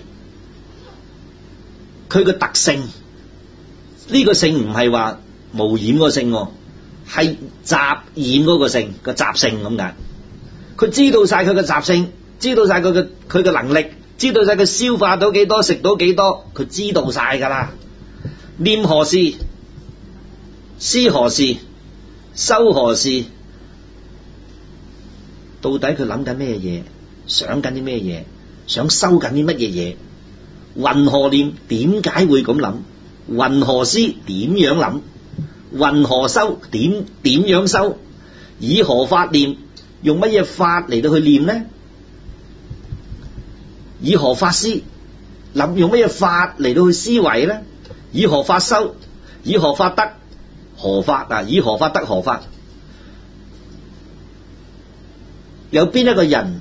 佢嘅特性，呢、這個性唔係話無染嗰個性，係雜染嗰個性，個雜性咁解。佢知道晒佢嘅雜性，知道晒佢嘅佢嘅能力。知道晒佢消化到幾多，食到幾多，佢知道晒噶啦。念何事，思何事，修何事，到底佢諗緊咩嘢，想緊啲咩嘢，想修緊啲乜嘢嘢？云何念？點解會咁諗？云何思？點樣諗？云何修？點點樣修？以何法念？用乜嘢法嚟到去念呢？以何法思？諗用乜嘢法嚟到去思維呢？以何法修？以何法得？何法啊？以何法得何法？有邊一個人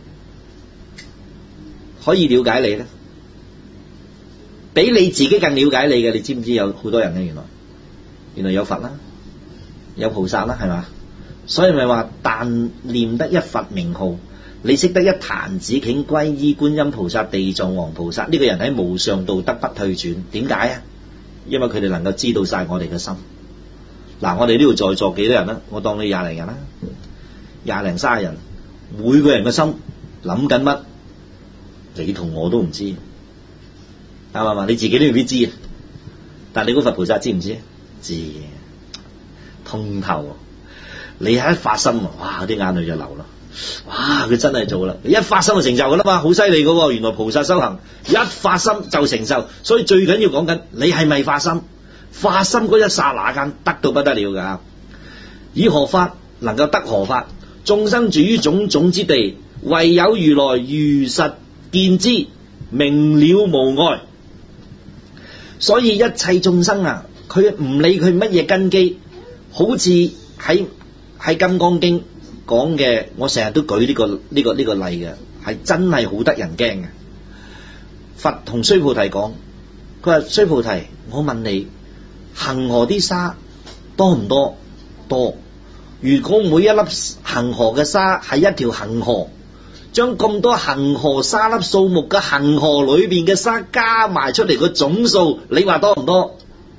可以了解你呢？比你自己更了解你嘅，你知唔知有好多人呢？原來原來有佛啦，有菩薩啦，係嘛？所以咪話但念得一佛名號，你識得一彈指頃歸依觀音菩薩、地藏王菩薩，呢、這個人喺無上道德不退轉。點解啊？因為佢哋能夠知道晒我哋嘅心。嗱，我哋呢度在座幾多人啦？我當你廿零人啦，廿零卅人，每個人嘅心諗緊乜，你同我都唔知，啱嘛？你自己都未必知，但你嗰佛菩薩知唔知？知，通透。你喺一發心，哇！啲眼淚就流啦。哇！佢真係做啦，一發心就成就噶啦嘛，好犀利噶。原來菩薩修行一發心就成就，所以最緊要講緊你係咪發心？發心嗰一剎那間得到不得了噶。以何法能夠得何法？眾生住於種種之地，唯有如來如實見之，明了無礙。所以一切眾生啊，佢唔理佢乜嘢根基，好似喺喺金剛經講嘅，我成日都舉呢個呢個呢個例嘅，係真係好得人驚嘅。佛同須菩提講，佢話須菩提，我問你，恒河啲沙多唔多？多。如果每一粒恒河嘅沙係一條恒河，將咁多恒河沙粒數目嘅恒河裏邊嘅沙加埋出嚟個總數，你話多唔多？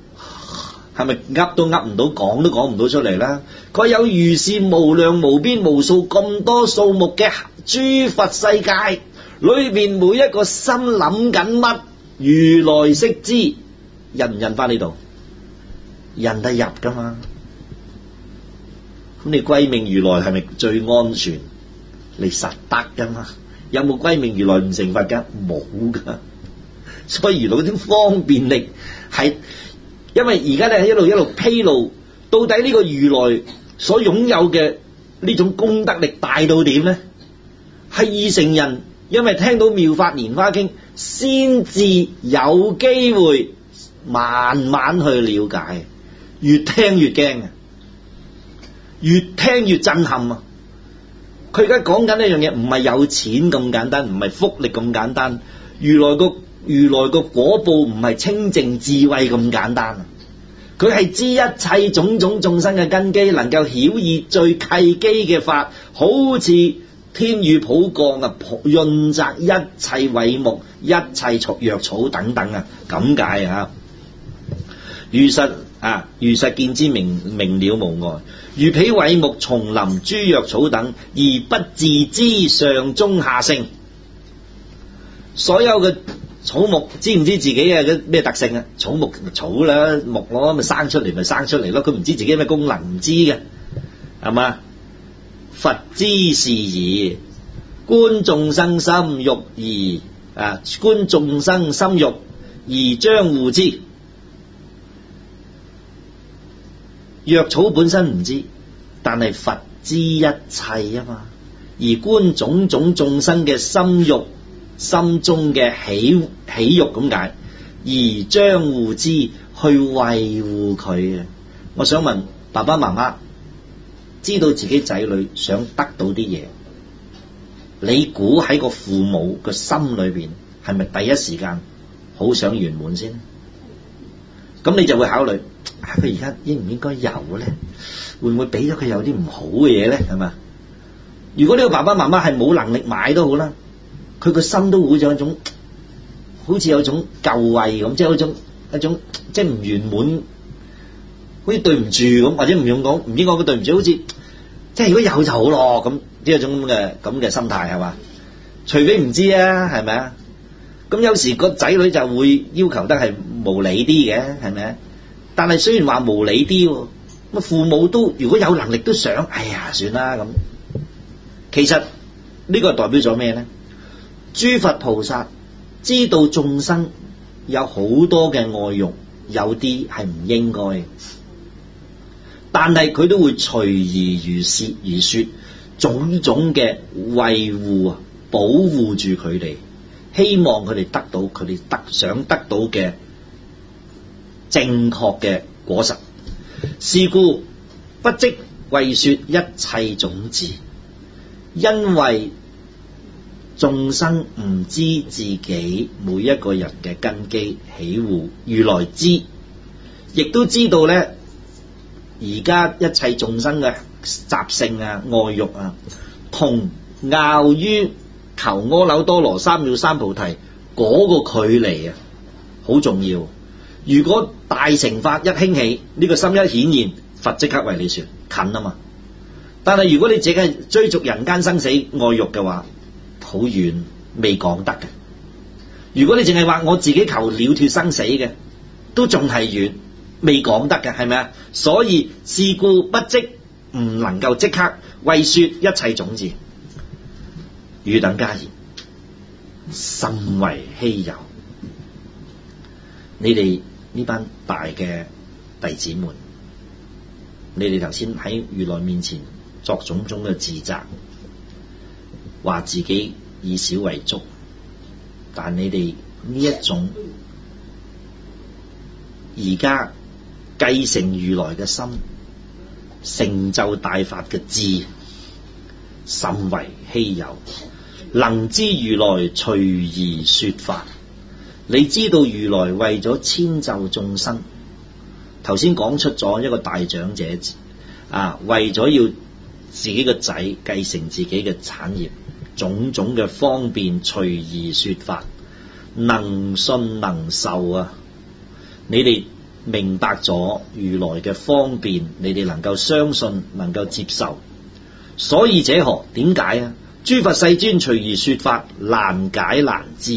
係咪噏都噏唔到，講都講唔到出嚟啦？佢有如是無量無邊無數咁多數目嘅諸佛世界裏邊，每一個心諗緊乜，如來悉知。印唔印翻呢度？印得入噶嘛？咁你歸命如來係咪最安全？你實得噶嘛？有冇歸命如來唔成佛噶？冇噶。所以如來嗰啲方便力係，因為而家咧一路一路披露，到底呢個如來所擁有嘅呢種功德力大到點咧？係二乘人因為聽到妙法蓮華經，先至有機會慢慢去了解，越聽越驚啊，越聽越震撼啊！佢而家講緊一樣嘢，唔係有錢咁簡單，唔係福力咁簡單，如來個如來個果報唔係清淨智慧咁簡單啊！佢係知一切種種眾生嘅根基，能夠曉以最契機嘅法，好似天雨普降啊，潤澤一切偉木、一切藥草等等啊，咁解啊！如實啊，如實見之明明了無礙，如彼偉木、叢林、諸藥草等，而不自知上中下乘。所有嘅草木知唔知自己嘅咩特性啊？草木草啦，木咯，咪生出嚟咪生出嚟咯。佢唔知自己咩功能，唔知嘅，係嘛？佛知是矣，觀眾生心欲而啊，觀眾生心欲而將護之。藥草本身唔知，但係佛知一切啊嘛。而觀種種眾生嘅心欲，心中嘅喜喜欲咁解，而將護之，去維護佢嘅。我想問爸爸媽媽，知道自己仔女想得到啲嘢，你估喺個父母個心裏邊係咪第一時間好想圓滿先？咁你就會考慮，佢而家應唔應該有咧？會唔會俾咗佢有啲唔好嘅嘢咧？係嘛？如果呢個爸爸媽媽係冇能力買都好啦，佢個心都會有一種，好似有種舊畏咁，即係有一種一種即係唔圓滿，好似對唔住咁，或者唔用講唔應該講對唔住，好似即係如果有就好咯，咁呢一種咁嘅咁嘅心態係嘛？除非唔知啊，係咪啊？咁有時個仔女就會要求得係無理啲嘅，係咪啊？但係雖然話無理啲，咁父母都如果有能力都想，哎呀算啦咁。其實呢個代表咗咩咧？諸佛菩薩知道眾生有好多嘅愛欲，有啲係唔應該，但係佢都會隨而如是而說種種嘅維護啊，保護住佢哋，希望佢哋得到佢哋得想得到嘅正確嘅果實。是故不即為說一切種智，因為眾生唔知自己每一個人嘅根基喜惡，如來知，亦都知道咧，而家一切眾生嘅習性啊、愛欲啊，同拗於求阿耨多羅三藐三菩提嗰個距離啊，好重要。如果大乘法一興起，呢個心一顯現，佛即刻為你說近啊嘛。但係如果你淨係追逐人間生死愛欲嘅話，好遠，未講得嘅。如果你淨係話我自己求了脫生死嘅，都仲係遠，未講得嘅，係咪啊？所以是故不即唔能夠即刻為說一切種智，汝等加言，甚為稀有。你哋呢班大嘅弟子們，你哋頭先喺如來面前作種種嘅自責，話自己以小為足，但你哋呢一種而家繼承如來嘅心，成就大法嘅智，甚為稀有。能知如來隨而說法，你知道如來為咗遷就眾生，頭先講出咗一個大長者啊，為咗要自己個仔繼承自己嘅產業，種種嘅方便隨而說法，能信能受啊！你哋明白咗如來嘅方便，你哋能夠相信，能夠接受。所以者何？點解啊？諸佛世尊隨而說法，難解難知。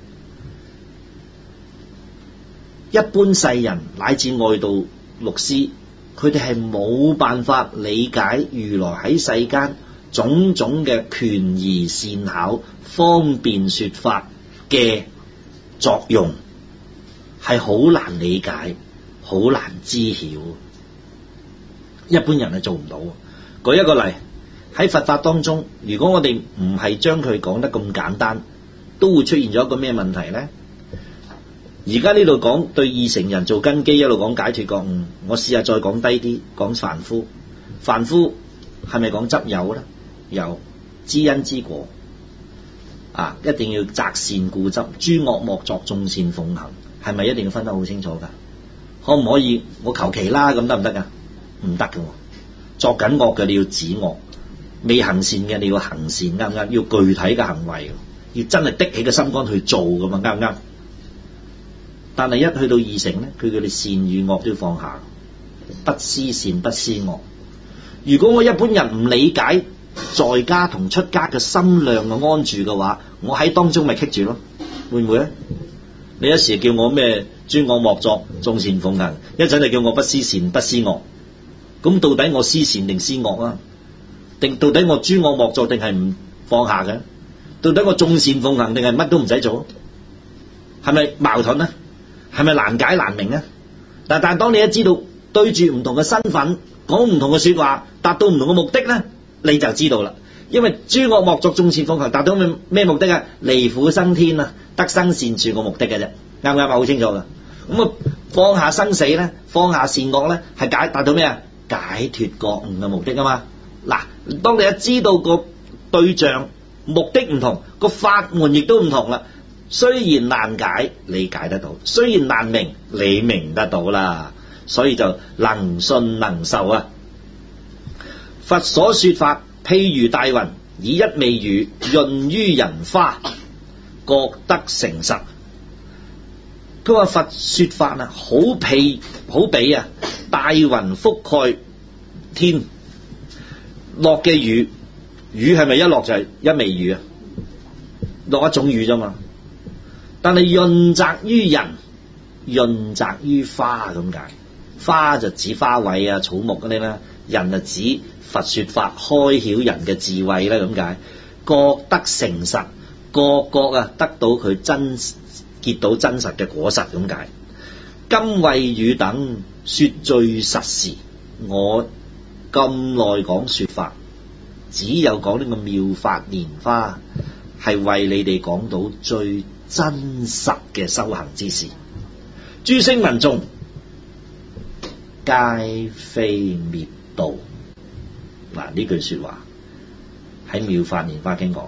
一般世人乃至外道律師，佢哋係冇辦法理解如來喺世間種種嘅權宜善巧、方便說法嘅作用，係好難理解，好難知曉。一般人係做唔到。舉一個例，喺佛法當中，如果我哋唔係將佢講得咁簡單，都會出現咗一個咩問題呢？而家呢度講對二乘人做根基，一路講解脫覺悟。我試下再講低啲，講凡夫。凡夫係咪講執有呢？有知因知果啊，一定要擇善固執，諸惡莫作，眾善奉行，係咪一定要分得好清楚噶？可唔可以我求其啦咁得唔得噶？唔得嘅，作緊惡嘅你要止惡，未行善嘅你要行善，啱唔啱？要具體嘅行為，要真係的起個心肝去做噶嘛，啱唔啱？但係一去到二乘咧，佢叫你善與惡都要放下，不思善不思惡。如果我一般人唔理解在家同出家嘅心量嘅安住嘅話，我喺當中咪棘住咯，會唔會咧？你一時叫我咩諸惡莫作，眾善奉行，一陣就叫我不思善不思惡，咁到底我思善定思惡啊？定到底我諸惡莫作定係唔放下嘅？到底我眾善奉行定係乜都唔使做？係咪矛盾呢？係咪難解難明呢？但但當你一知道對住唔同嘅身份講唔同嘅說話，達到唔同嘅目的呢，你就知道啦。因為諸惡莫作，眾善奉行，達到咩咩目的啊？離苦生天啊，得生善處個目的嘅啫，啱唔啱啊？好清楚噶。咁啊，放下生死咧，放下善惡咧，係解達到咩啊？解脫覺悟嘅目的啊嘛。嗱，當你一知道個對象目的唔同，個法門亦都唔同啦。雖然難解，理解得到；雖然難明，你明得到啦。所以就能信能受啊！佛所說法，譬如大雲，以一味語潤於人花，覺得誠實。佢話佛說法啊，好譬好比啊，大雲覆蓋天，落嘅雨，雨係咪一落就係一味雨啊？落一種雨啫嘛。但係潤澤於人，潤澤於花咁解。花就指花卉啊、草木嗰啲啦，人就指佛說法開曉人嘅智慧啦，咁解。覺得誠實，個個啊得到佢真結到真實嘅果實咁解。今為汝等說最實時，我咁耐講說法，只有講呢個妙法蓮花，係為你哋講到最真實嘅修行之事。諸聲聞眾皆非滅道。嗱，呢句說話喺妙法蓮花經講。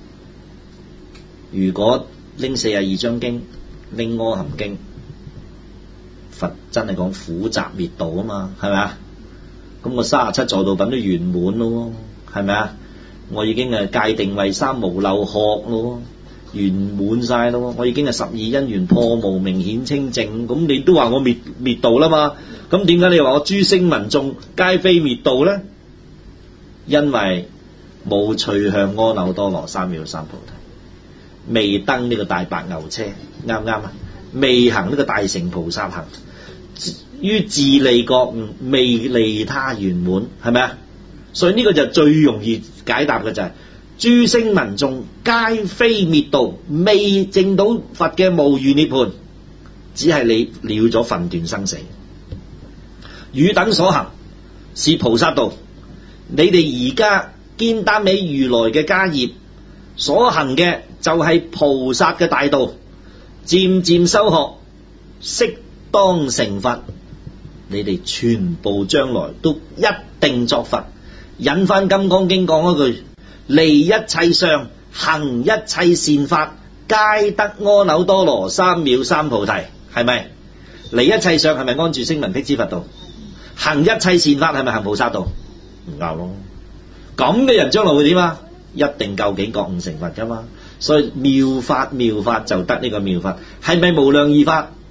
如果拎四十二章經，拎阿含經，佛真係講苦集滅道啊嘛，係咪啊？咁我三十七助道品都圓滿咯，係咪啊？我已經係界定為三無漏學咯，圓滿晒咯。我已經係十二因緣破無明顯清淨，咁你都話我滅滅道啦嘛？咁點解你話我諸聲聞眾皆非滅道咧？因為冇趣向阿耨多羅三藐三菩提，未登呢個大白牛車，啱唔啱啊？未行呢個大乘菩薩行，於自利覺悟，未利他圓滿，係咪啊？所以呢個就最容易解答嘅就係、是、諸聲聞眾皆非滅道，未證到佛嘅無餘涅槃，只係你了咗分段生死。汝等所行是菩薩道，你哋而家肩擔起如來嘅家業，所行嘅就係菩薩嘅大道，漸漸修學，適當成佛，你哋全部將來都一定作佛。引翻金剛經講嗰句，離一切相，行一切善法，皆得阿耨多羅三藐三菩提，係咪？離一切相係咪安住聲聞辟支佛道？行一切善法係咪行菩薩道？唔啱咯。咁嘅人將來會點啊？一定究竟覺悟成佛噶嘛。所以妙法妙法就得呢個妙法，係咪無量義法？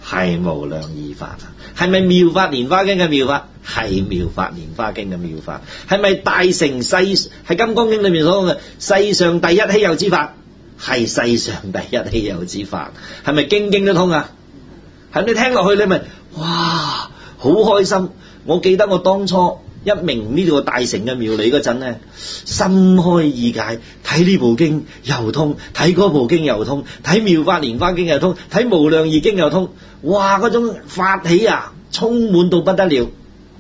係無量義法啊！係咪妙法蓮華經嘅妙法？係妙法蓮華經嘅妙法。係咪大乘世係金剛經裏面所講嘅世上第一稀有之法？係世上第一稀有之法。係咪經經都通啊？係你聽落去你咪哇好開心。我記得我當初一明呢個大乘嘅妙理嗰陣咧，心開意解，睇呢部經又通，睇嗰部經又通，睇妙法蓮華經又通，睇無量義經又通，哇！嗰種發起啊，充滿到不得了。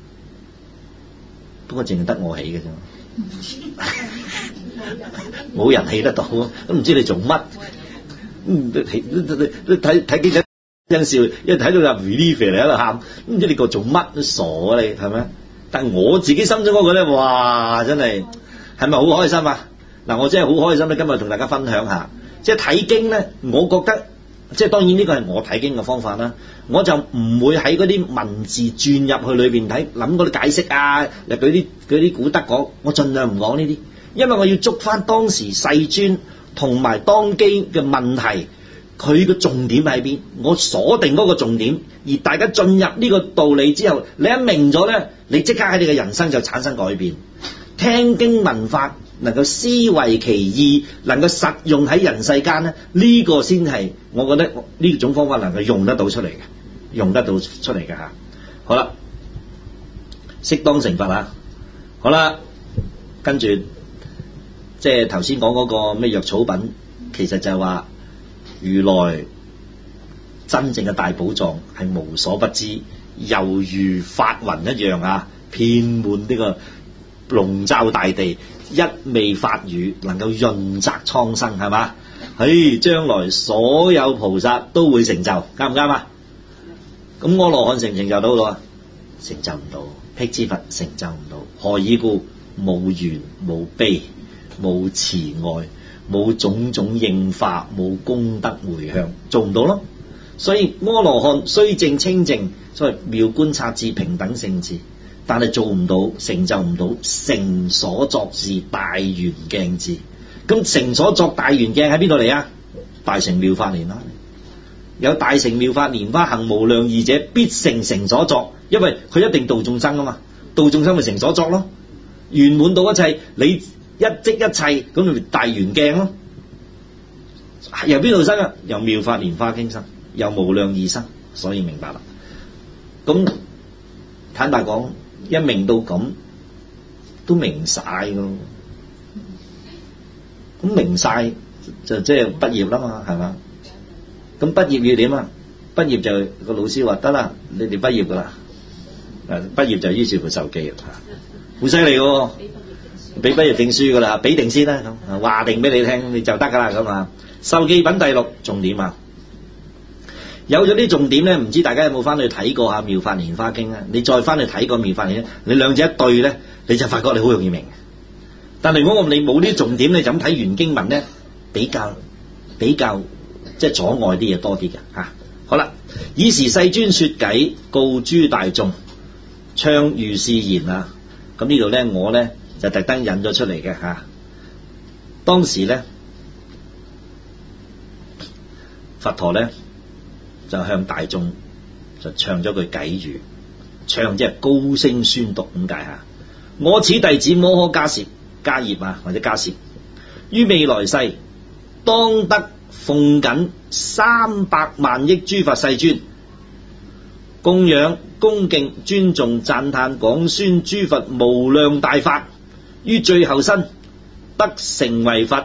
不過淨係得我起嘅啫，冇人起得到，都唔知你做乜。嗯，睇睇記者欣笑，一睇到入 relief 嚟喺度喊，唔知你個做乜都傻啊你，係咪？但係我自己心中嗰個咧，哇！真係係咪好開心啊？嗱，我真係好開心咧，今日同大家分享下，即係睇經咧，我覺得即係當然呢個係我睇經嘅方法啦，我就唔會喺嗰啲文字轉入去裏邊睇，諗嗰啲解釋啊，入嗰啲嗰啲古德講，我盡量唔講呢啲，因為我要捉翻當時世尊同埋當機嘅問題。佢個重點喺邊？我鎖定嗰個重點，而大家進入呢個道理之後，你一明咗咧，你即刻喺你嘅人生就產生改變。聽經聞法，能夠思維其意，能夠實用喺人世間咧，呢、這個先係我覺得呢種方法能夠用得到出嚟嘅，用得到出嚟嘅嚇。好啦，適當成佛啦。好啦，跟住即係頭先講嗰個咩藥草品，其實就係話。如來真正嘅大寶藏係無所不知，猶如法雲一樣啊，遍滿呢個籠罩大地，一味法語能夠潤澤蒼生，係嘛？嘿，將來所有菩薩都會成就，啱唔啱啊？咁阿羅漢成唔成就到咯？成就唔到，辟支佛成就唔到，何以故？冇緣冇悲冇慈愛。冇種種應化，冇功德回向，做唔到咯。所以阿羅漢雖證清淨，所謂妙觀察智平等性智，但係做唔到，成就唔到成所作智大圓鏡智。咁成所作大圓鏡喺邊度嚟啊？大乘妙法蓮華，有大乘妙法蓮華行無量義者，必成成所作，因為佢一定度眾生啊嘛，度眾生咪成所作咯，圓滿到一切你。一即一切，咁咪大圓鏡咯。由邊度生啊？由妙法蓮華經生，由無量義生，所以明白啦。咁坦白講，一明到咁，都明晒噶。咁明晒就即係畢業啦嘛，係嘛？咁畢業要點啊？畢業就個老師話得啦，你哋畢業噶啦。誒，畢業就於是乎受記啦，好犀利喎。俾畢業證書噶啦，俾定先啦，咁話定俾你聽，你就得噶啦咁啊。受記品第六重點啊，有咗啲重點咧，唔知大家有冇翻去睇過下《妙法蓮華經》啊？你再翻去睇個《妙法蓮》咧，你兩者一對咧，你就發覺你好容易明。但係如果我你冇啲重點，你就咁睇完經文咧，比較比較即係阻礙啲嘢多啲嘅嚇。好啦，以時世尊說偈告諸大眾，唱如是言啊。咁呢度咧，我咧。就特登引咗出嚟嘅嚇。當時咧，佛陀咧就向大眾就唱咗句偈語，唱即係高聲宣讀咁解嚇。我此弟子摩訶迦葉迦葉啊，或者迦葉，於未來世當得奉謹三百萬億諸佛世尊，供養恭敬尊重讚歎廣宣諸佛無量大法。於最後身得成為佛，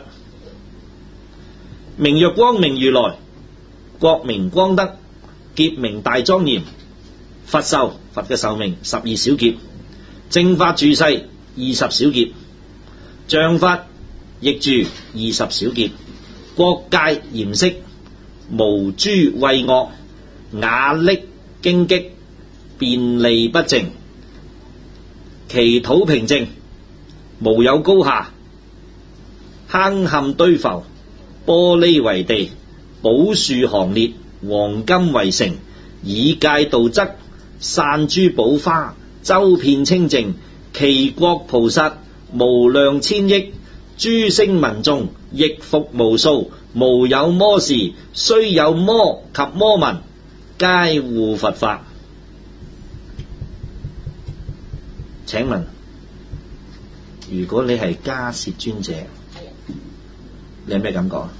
名曰光明如來，國名光德，劫名大莊嚴。佛壽，佛嘅壽命十二小劫，正法住世二十小劫，像法亦住二十小劫，國界嚴飾，無諸穢惡，瓦礫荊棘，便利不淨，其土平淨，無有高下，坑陷堆浮，玻璃為地，寶樹行列，黃金為城，以界道側，散諸寶花，周遍清淨，其國菩薩無量千億，諸聲聞眾亦復無數，無有魔時，雖有魔及魔民， 皆護佛法。請問，如果你係迦葉尊者，你有咩感覺啊？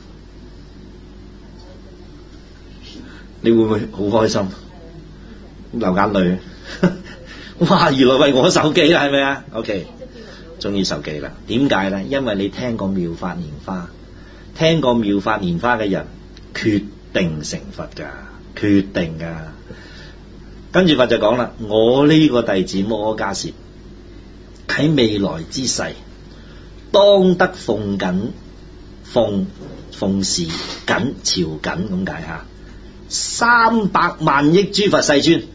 你會唔會好開心？流眼淚？哇！原來為我受記啦，係咪啊 ？OK， 終於受記啦。點解咧？因為你聽過妙法蓮花，聽過妙法蓮花嘅人，決定成佛噶，決定噶。跟住佛就講啦，我呢個弟子摩訶迦葉喺未來之世，當得奉緊奉奉事緊朝緊咁解吓，三百萬億諸佛世尊。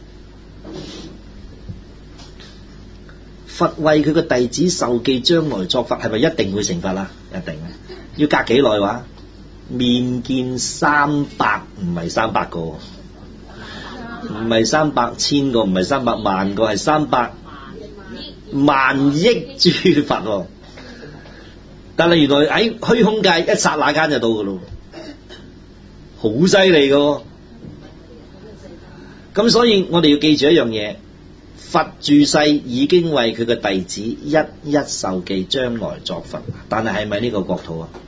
佛為佢個弟子受記，將來作佛，係咪一定會成佛啊？一定啊！要隔幾耐話？面見三百，唔係三百個，唔係三百千個，唔係三百萬個，係三百萬億諸佛。但係原來喺虛空界一剎那間就到噶咯，好犀利噶。咁所以我哋要記住一樣嘢。佛住世已經為佢嘅弟子一一受記，將來作佛，但係係咪呢個國土啊？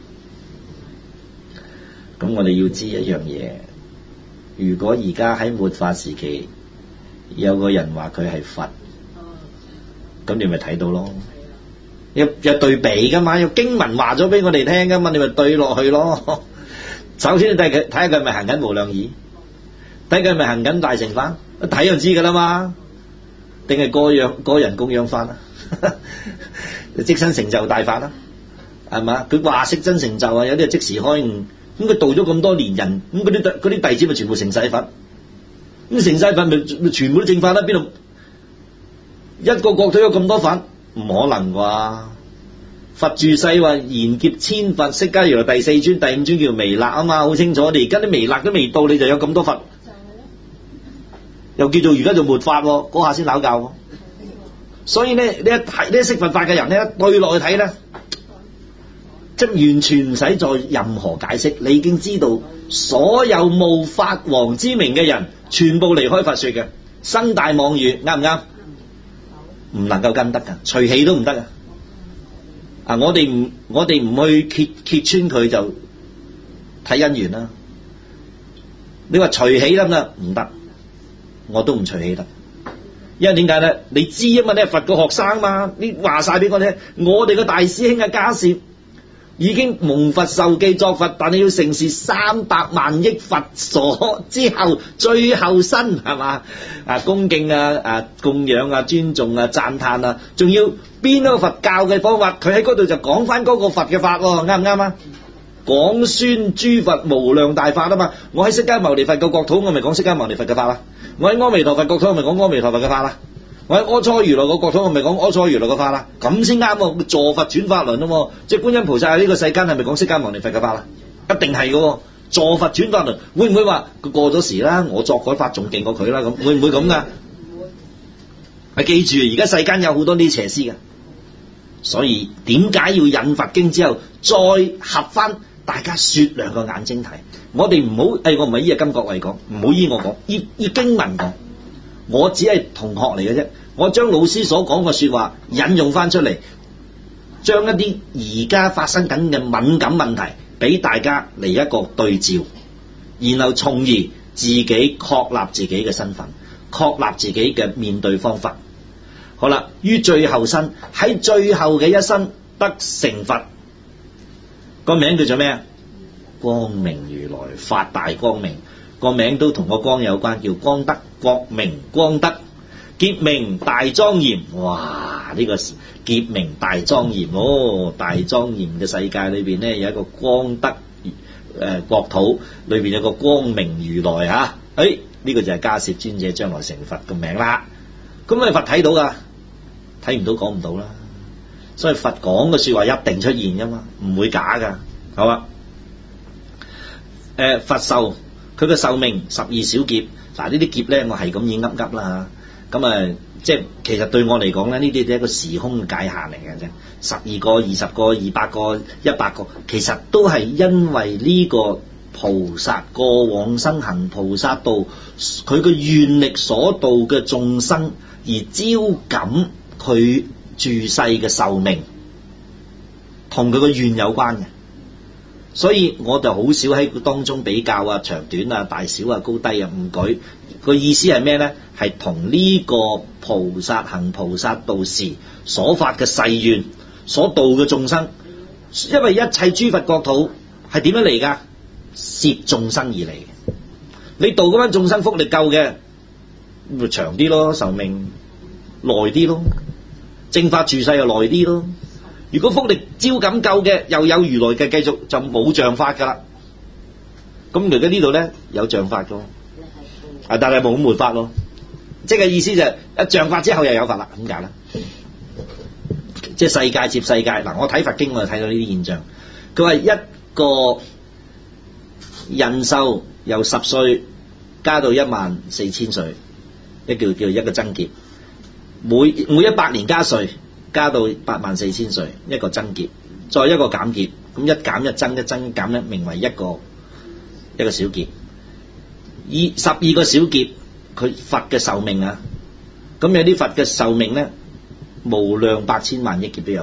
咁我哋要知一樣嘢，如果而家喺末法時期有個人話佢係佛，咁你咪睇到咯，有有對比噶嘛，有經文話咗俾我哋聽噶嘛，你咪對落去咯。首先你睇佢睇下佢係咪行緊無量義，睇佢係咪行緊大乘法，一睇就知噶啦嘛。定係個樣個人供養法啦，即身成就大法啦，係嘛？佢話識真成就啊，有啲係即時開悟，咁佢度咗咁多年人，咁嗰啲嗰啲弟子咪全部成晒佛，咁成晒佛咪全部都正法啦？邊度一個國土有咁多佛？唔可能啩？佛住世話賢劫千佛，釋迦如來第四尊，第五尊叫彌勒啊嘛，好清楚。你而家啲彌勒都未到，你就有咁多佛。又叫做而家做末法，嗰下先拗教。所以咧，你一睇呢識佛法嘅人咧，對落去睇咧，即係完全唔使再任何解釋，你已經知道所有冒法王之名嘅人，全部離開佛說嘅，生大妄語，啱唔啱？唔能夠跟得噶，隨喜都唔得啊！啊，我哋唔我哋唔去揭揭穿佢就睇因緣啦。你話隨喜得唔得？唔得。我都唔隨喜得，因為點解咧？你知啊嘛，你係佛個學生嘛，你話晒俾我聽，我哋個大師兄嘅迦葉已經蒙佛受記作佛，但係要承事三百萬億佛所之後，最後身係嘛啊，恭敬啊啊，供養啊，尊重啊，讚歎啊，仲要邊一個佛教嘅方法，佢喺嗰度就講翻嗰個佛嘅法，啱唔啱啊？廣宣諸佛無量大法啊嘛！我喺釋迦牟尼佛嘅國土，我咪講釋迦牟尼佛嘅法啦；我喺阿彌陀佛國土，我咪講阿彌陀佛嘅法啦；我喺阿閦如來個國土，我咪講阿閦如來嘅法啦。咁先啱喎！助佛轉法輪啊嘛！即係觀音菩薩喺呢個世間係咪講釋迦牟尼佛嘅法啦？一定係嘅。助佛轉法輪會唔會話佢過咗時啦？我作改法仲勁過佢啦？咁會唔會咁噶？係記住，而家世間有好多呢啲邪師嘅，所以點解要引佛經之後再合翻？大家雪亮個眼睛睇，我哋唔好，誒、哎，我唔係依日金國慧講，唔好依我講，依依經文講，我只係同學嚟嘅啫，我將老師所講嘅說話引用翻出嚟，將一啲而家發生緊嘅敏感問題俾大家嚟一個對照，然後從而自己確立自己嘅身份，確立自己嘅面對方法。好啦，於最後身喺最後嘅一生得成佛。個名叫做咩啊？光明如來，發大光明。個名都同個光有關，叫光德，國明光德，劫名大莊嚴。哇！呢、這個劫名大莊嚴哦，大莊嚴嘅世界裏邊呢，有一個光德誒、呃、國土，裏邊有個光明如來吓。誒、啊，呢、哎這個就係迦葉尊者將來成佛嘅名啦。咁咪佛睇到噶？睇唔到講唔到啦。所以佛講嘅說話一定出現噶嘛，唔會假噶，好啊。誒、呃，佛壽佢嘅壽命十二小劫，嗱呢啲劫咧，我係咁已噏噏啦吓。咁啊，即係其實對我嚟講咧，呢啲係一個時空嘅界限嚟嘅啫。十二個、二十個、二百個、一百個，其實都係因為呢個菩薩過往生行菩薩道，佢嘅願力所度嘅眾生而招感佢住世嘅壽命，同佢嘅願有關嘅。所以我就好少喺當中比較啊長短啊大小啊高低啊唔舉，個意思係咩呢？係同呢個菩薩行菩薩道時所發嘅誓願所度嘅眾生，因為一切諸佛國土係點樣嚟㗎？攝眾生而嚟嘅。你度嗰班眾生福力夠嘅，咪長啲咯，壽命耐啲咯，正法住世又耐啲咯。如果福力招感夠嘅，又有如來嘅，繼續就冇像法噶啦。咁而家呢度咧有像法噶，啊但係冇末法咯。即係意思就係一像法之後又有法啦。點解咧？即係世界接世界。嗱，我睇佛經我就睇到呢啲現象。佢話一個人壽由十歲加到一萬四千歲，一叫叫一個增劫。每每一百年加歲。加到八萬四千歲，一個增劫，再一個減劫，咁一減一增，一增一減咧，名為一個一個小劫。二十二個小劫，佢佛嘅壽命啊，咁有啲佛嘅壽命咧，無量八千萬億劫都有嘅。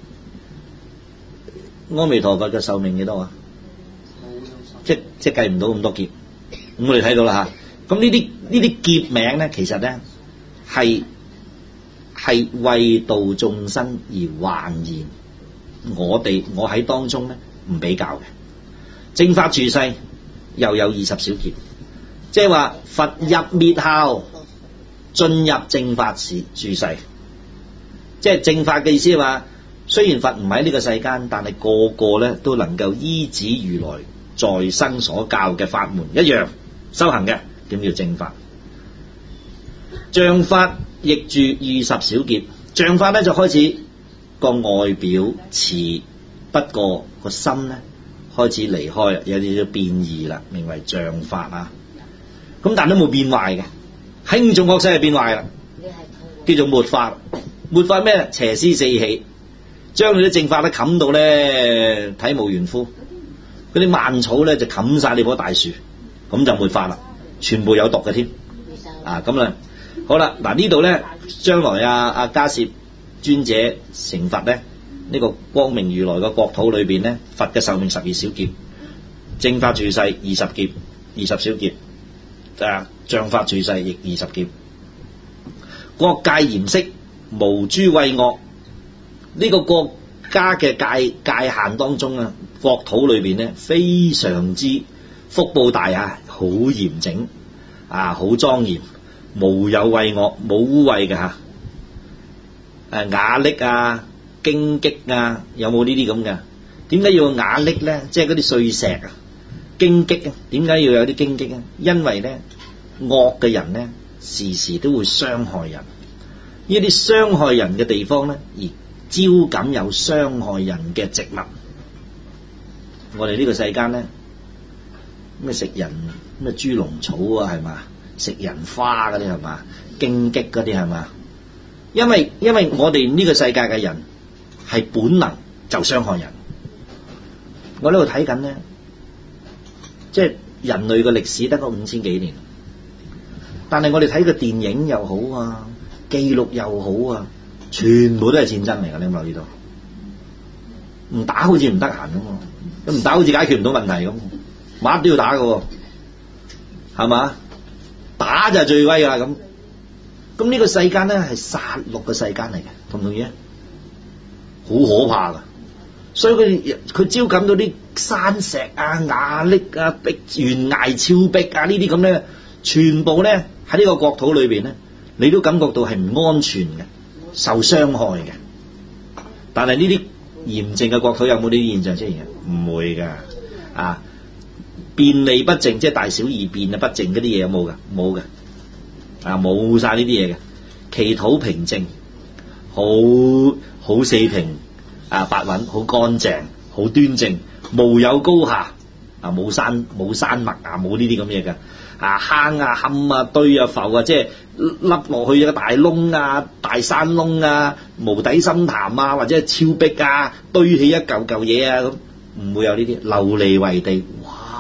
阿彌陀佛嘅壽命幾多啊？即即計唔到咁多劫。咁我哋睇到啦嚇，咁呢啲呢啲劫名咧，其實咧係。係為度眾生而還現，我哋我喺當中咧唔比較嘅。正法住世又有二十小劫，即係話佛入滅後進入正法時住世，即係正法嘅意思係話，雖然佛唔喺呢個世間，但係個個咧都能夠依止如來在生所教嘅法門一樣修行嘅，點叫正法？像法亦住二十小劫，像法咧就開始個外表似，不過個心咧開始離開啦，有啲變異啦，名為像法啊。咁但都冇變壞嘅，輕重惡世係變壞啦，叫做末法。末法咩？邪思四起，將你啲正法咧冚到咧體無完膚，嗰啲蔓草咧就冚晒你棵大樹，咁就末法啦，全部有毒嘅添啊！咁啊〜好啦，嗱呢度咧，將來啊啊迦葉尊者成佛咧，呢、這個光明如來嘅國土裏邊咧，佛嘅壽命十二小劫，正法住世二十劫，二十小劫，啊像法住世亦二十劫。國界嚴飾，無諸穢惡。呢、這個國家嘅界界限當中啊，國土裏邊咧非常之福報大啊，好嚴整啊，好莊嚴。無有穢惡，冇污穢嘅嚇，誒瓦礫啊、荊棘啊，有冇呢啲咁嘅？點解要瓦礫咧？即係嗰啲碎石啊、荊棘啊，點解要有啲荊棘啊？因為咧惡嘅人咧，時時都會傷害人，呢啲傷害人嘅地方咧，而招感有傷害人嘅植物。我哋呢個世間咧，咩食人咩豬籠草啊，係嘛？食人花嗰啲係嘛，荊棘嗰啲係嘛？因為因為我哋呢個世界嘅人係本能就傷害人。我呢度睇緊咧，即係人類嘅歷史得個五千幾年，但係我哋睇個電影又好啊，記錄又好啊，全部都係戰爭嚟㗎。你有冇留意到？唔打好似唔得閒咁，咁唔打好似解決唔到問題咁，乜都要打㗎，係嘛？打就係最威啦咁，咁呢個世間咧係殺戮嘅世間嚟嘅，同唔同意啊？好可怕噶，所以佢佢招感到啲山石啊、瓦礫啊、壁懸崖峭壁啊呢啲咁咧，全部咧喺呢個國土裏邊咧，你都感覺到係唔安全嘅，受傷害嘅。但係呢啲嚴淨嘅國土有冇呢啲現象出現啊？唔會噶啊！便利不淨，即係大小二便啊，不淨嗰啲嘢有冇噶？冇嘅，啊冇晒呢啲嘢嘅。其土平靜，好好四平啊，八穩，好乾淨，好端正，無有高下啊，冇山冇山脈啊，冇呢啲咁嘢嘅啊，坑啊坎啊堆啊浮啊，即係凹落去一個大窿啊、大山窿啊、無底深潭啊，或者係峭壁啊，堆起一嚿嚿嘢啊咁，唔會有呢啲。琉璃為地，哇！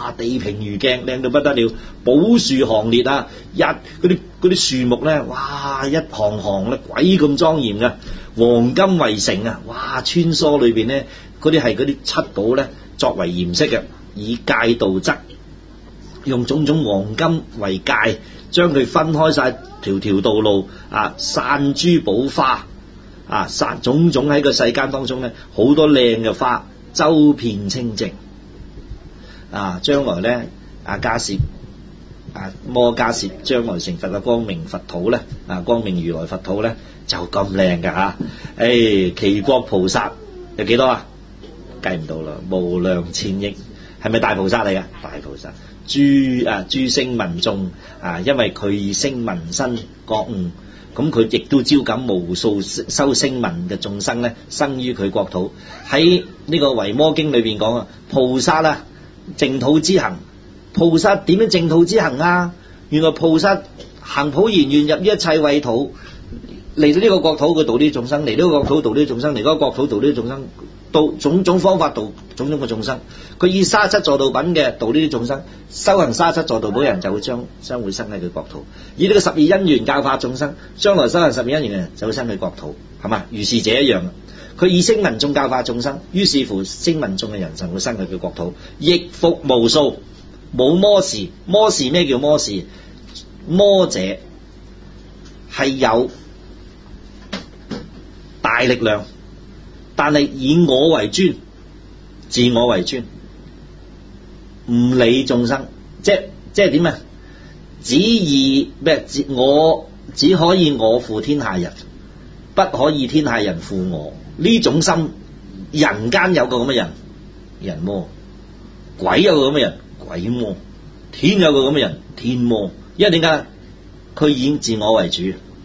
哇地平如鏡，靚到不得了，寶樹行列啊，一嗰啲嗰啲樹木咧，哇一行行咧鬼咁莊嚴嘅，黃金圍城啊，哇穿梭裏邊咧嗰啲係嗰啲七寶咧作為嚴飾嘅，以界道側，用種種黃金為界，將佢分開晒條條道路啊，散珠寶花啊，散種種喺個世間當中咧，好多靚嘅花，周遍清淨啊！將來咧，阿迦葉啊摩迦葉將來成佛嘅光明佛土咧，啊光明如來佛土咧就咁靚㗎嚇！誒其國菩薩有幾多啊？計唔到啦，無量千億，係咪大菩薩嚟㗎？大菩薩。諸啊諸聲聞眾啊，因為佢以聲聞身覺悟，咁佢亦都招感無數修聲聞嘅眾生咧，生於佢國土。喺呢個維摩經裏邊講啊，菩薩啊淨土之行，菩薩點樣淨土之行啊？原來菩薩行普賢願入於一切穢土，嚟到呢個國土佢度呢啲眾生，嚟呢個國土度呢啲眾生，嚟嗰個國土度呢啲眾生，到種種方法度種種嘅眾生。佢以沙七助道品嘅度呢啲眾生，修行沙七助道寶人就會將將會生喺佢國土。以呢個十二因緣教化眾生，將來修行十二因緣嘅人就會生喺國土，係嘛？如是者一樣。佢以聲聞眾教化眾生，於是乎聲聞眾嘅人就會生喺佢國土，亦復無數，冇魔時。魔時咩叫魔時？魔者係有大力量，但係以我為尊，自我為尊，唔理眾生，即即係點啊？只以咩？我只可以我負天下人，不可以天下人負我。呢種心，人間有個咁嘅人，人魔；鬼有個咁嘅人，鬼魔；天有個咁嘅人，天魔。因為點解？佢以自我為主，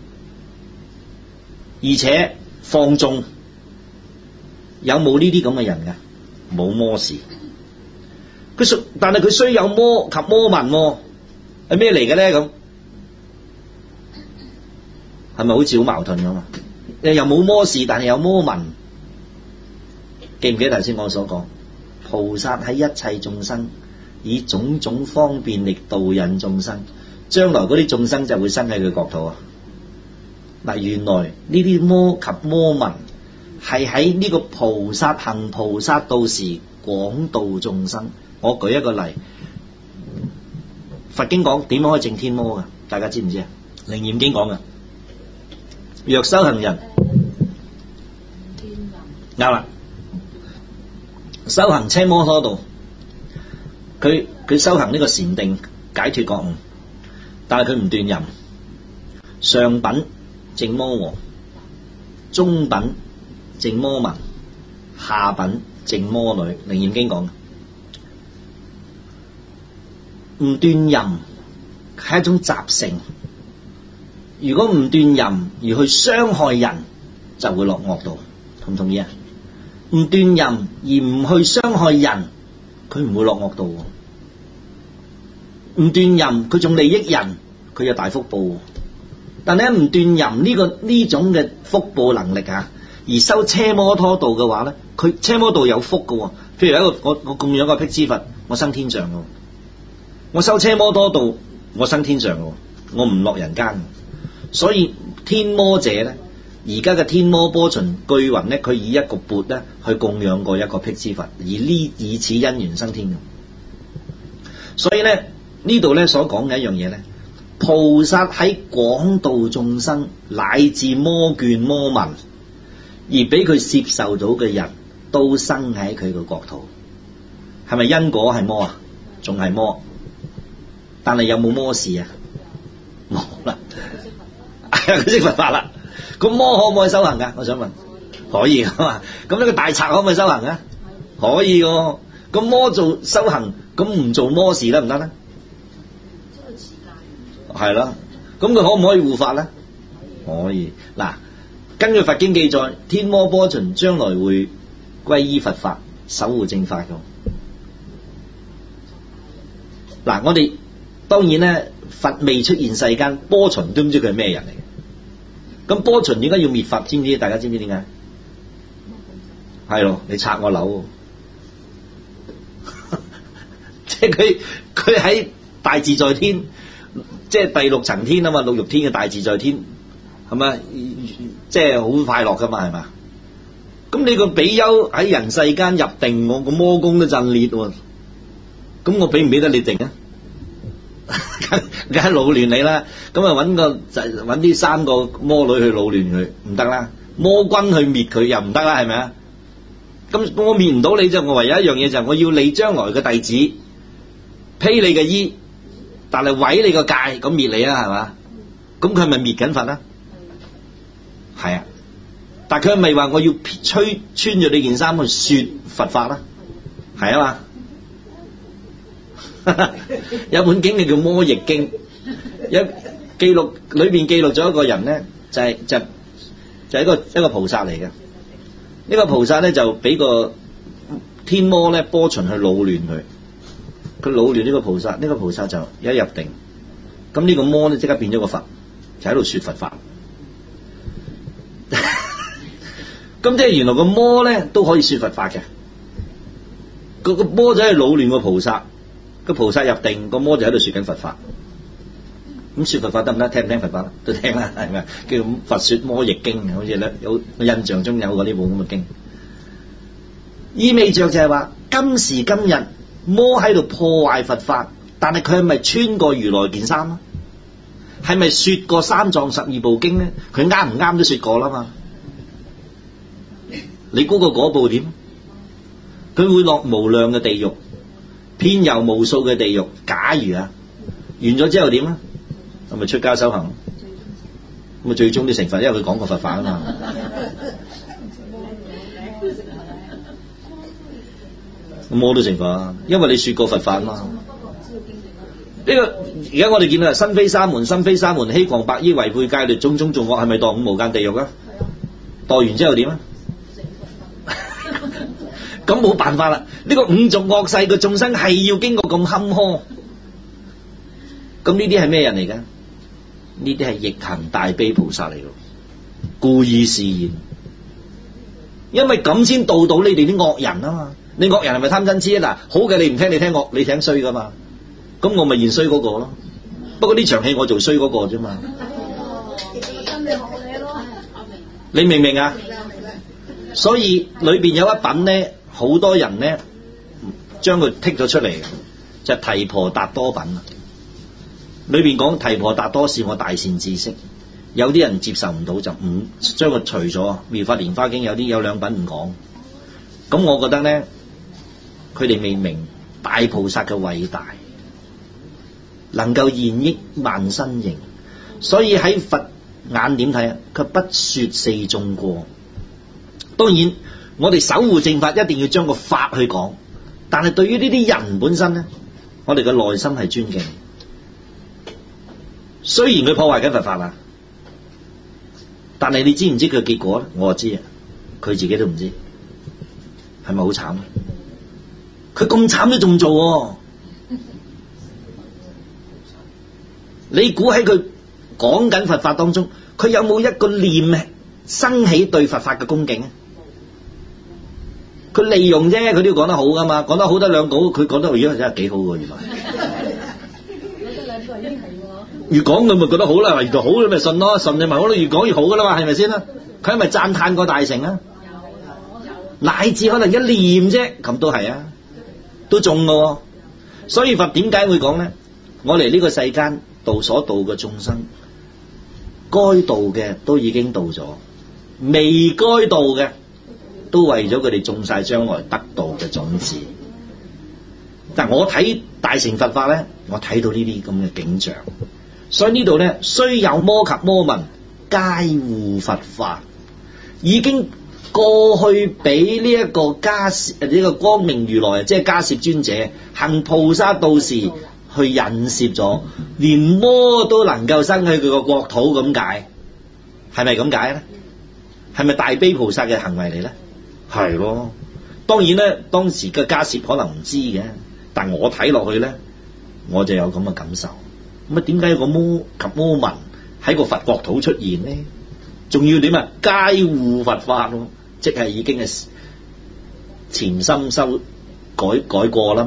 而且放縱。有冇呢啲咁嘅人㗎？冇魔士。佢雖但係佢雖有魔及魔民，係咩嚟嘅咧？咁係咪好似好矛盾咁啊？又冇魔士，但係有魔民。記唔記得頭先我所講？菩薩喺一切眾生以種種方便力導引眾生，將來嗰啲眾生就會生喺佢國土啊！嗱，原來呢啲魔及魔民係喺呢個菩薩行菩薩道時廣度眾生。我舉一個例，佛經講點樣可以證天魔㗎？大家知唔知啊？楞嚴經講㗎，若修行人啱啦，修行奢摩他道，佢佢修行呢個禪定解脫覺悟，但係佢唔斷淫。上品淨魔王，中品淨魔民，下品淨魔女。楞嚴經講唔斷淫係一種習性，如果唔斷淫而去傷害人，就會落惡道，同唔同意啊？唔斷淫而唔去傷害人，佢唔會落惡道。唔斷淫佢仲利益人，佢有大福報。但係唔斷淫呢個呢種嘅福報能力啊，而修奢摩他道嘅話咧，佢奢摩道有福嘅。譬如一個我我供養個辟支佛，我生天上嘅。我修奢摩他道，我生天上嘅，我唔落人間。所以天魔者咧，而家嘅天魔波旬巨雲咧，佢以一個缽咧去供養過一個辟支佛，而呢以此因緣生天嘅。所以咧呢度咧所講嘅一樣嘢咧，菩薩喺廣度眾生乃至魔眷魔民，而俾佢接受到嘅人都生喺佢嘅國土。係咪因果係魔啊？仲係魔，但係有冇魔事啊？冇啦，佢識佛法啦。咁魔可唔可以修行噶？我想問，可以噶嘛？咁呢個大賊可唔可以修行啊？可以噶。咁魔做修行，咁唔做魔事得唔得咧？係啦，咁佢可唔可以護法咧？可以。嗱，根據佛經記載，天魔波旬將來會歸依佛法，守護正法嘅。嗱，我哋當然咧，佛未出現世間，波旬都唔知佢係咩人嚟嘅。咁波旬點解要滅佛？知唔知？大家知唔知點解？係咯，你拆我樓， 即係佢佢喺大自在天，即係第六層天啊嘛，六欲天嘅大自在天，係咪？即係好快樂噶嘛，係嘛？咁你個比丘喺人世間入定，我個魔功都震裂喎，咁我俾唔俾得你定啊？梗係擾亂你啦，咁啊揾個就揾啲三個魔女去擾亂佢，唔得啦。魔君去滅佢又唔得啦，係咪啊？咁我滅唔到你就，我唯有一樣嘢就係我要你將來嘅弟子披你嘅衣，但係毀你個戒，咁滅你啊，係嘛？咁佢係咪滅緊佛啊？係啊，但係佢係咪話我要吹穿咗你件衫去說佛法啦？係啊嘛。有本經你叫《魔譯經》，有記錄裏邊記錄咗一個人咧，就係、是、就就係、是、一個一個菩薩嚟嘅。呢、這個菩薩咧就俾個天魔咧波旬去擾亂佢，佢擾亂呢個菩薩，呢、這個菩薩就一入定，咁呢個魔咧即刻變咗個佛，就喺度說佛法。咁即係原來個魔咧都可以說佛法嘅，個個魔就係擾亂個菩薩。個菩薩入定，個魔就喺度說緊佛法。咁說佛法得唔得？聽唔聽佛法？都聽啦，係咪？叫《佛說魔譯經》，好似咧有我印象中有過呢部咁嘅經，意味着就係話今時今日魔喺度破壞佛法，但係佢係咪穿過如來件衫啊？係咪說過三藏十二部經咧？佢啱唔啱都說過啦嘛。你估個嗰部點？佢會落無量嘅地獄。遍遊無數嘅地獄，假如啊完咗之後點啊？咁咪出家修行，咁咪最終都成佛，因為佢講過佛法啊嘛。咁我都成佛啊，因為你說過佛法啊嘛。呢、這個而家我哋見到身非沙門，心非沙門，欺誑白衣，違背戒律，種種眾惡，係咪墮五無間地獄啊？墮完之後點啊？咁冇辦法啦，呢個五濁惡世嘅眾生係要經過咁坎坷，咁呢啲係咩人嚟㗎？呢啲係逆行大悲菩薩嚟嘅，故意示現，因為咁先度到你哋啲惡人啊嘛。你惡人係咪貪嗔痴啊？嗱，好嘅你唔聽，你聽惡，你聽衰噶嘛。咁我咪現衰嗰個咯。不過呢場戲我做衰嗰個啫嘛。你明唔明啊？所以裏邊有一品咧。好多人咧將佢剔咗出嚟，就係、提婆達多品啊。裏邊講提婆達多是我大善知識，有啲人接受唔到就唔將佢除咗。妙法蓮華經有啲有兩品唔講，咁我覺得咧，佢哋未明大菩薩嘅偉大，能夠現益萬身形，所以喺佛眼點睇啊？佢不說四眾過。當然。我哋守護正法一定要將個法去講，但係對於呢啲人本身咧，我哋嘅內心係尊敬。雖然佢破壞緊佛法啊，但係你知唔知佢嘅結果咧？我就知啊，佢自己都唔知，係咪好慘？佢咁慘都仲做，啊，你估喺佢講緊佛法當中，佢有冇一個念生起對佛法嘅恭敬啊？佢利用啫，佢都要講得好噶嘛，講得好得兩稿，佢講得咦真係幾好喎，原來。越講佢咪覺得好啦，原來好你咪信咯，信你咪好咯，越講越好噶啦嘛，係咪先啦？佢係咪讚歎過大乘啊？乃至可能一念啫，咁都係啊，都中咯。所以佛點解會講咧？我嚟呢個世間度所度嘅眾生，該度嘅都已經度咗，未該度嘅。都為咗佢哋種晒將來得道嘅種子。但我睇大乘佛法咧，我睇到呢啲咁嘅景象。所以呢度咧，雖有魔及魔民，皆護佛法，已經過去俾呢一個迦葉呢、呢個光明如來，即係迦葉尊者行菩薩道時去引攝咗，連魔都能夠生去佢個國土咁解，係咪咁解咧？係咪大悲菩薩嘅行為嚟咧？係咯，當然咧，當時嘅迦葉可能唔知嘅，但我睇落去咧，我就有咁嘅感受。咁啊，點解有個魔及魔民喺個佛國土出現呢？仲要點啊？皆護佛法咯，即係已經係潛心修改改過啦嘛，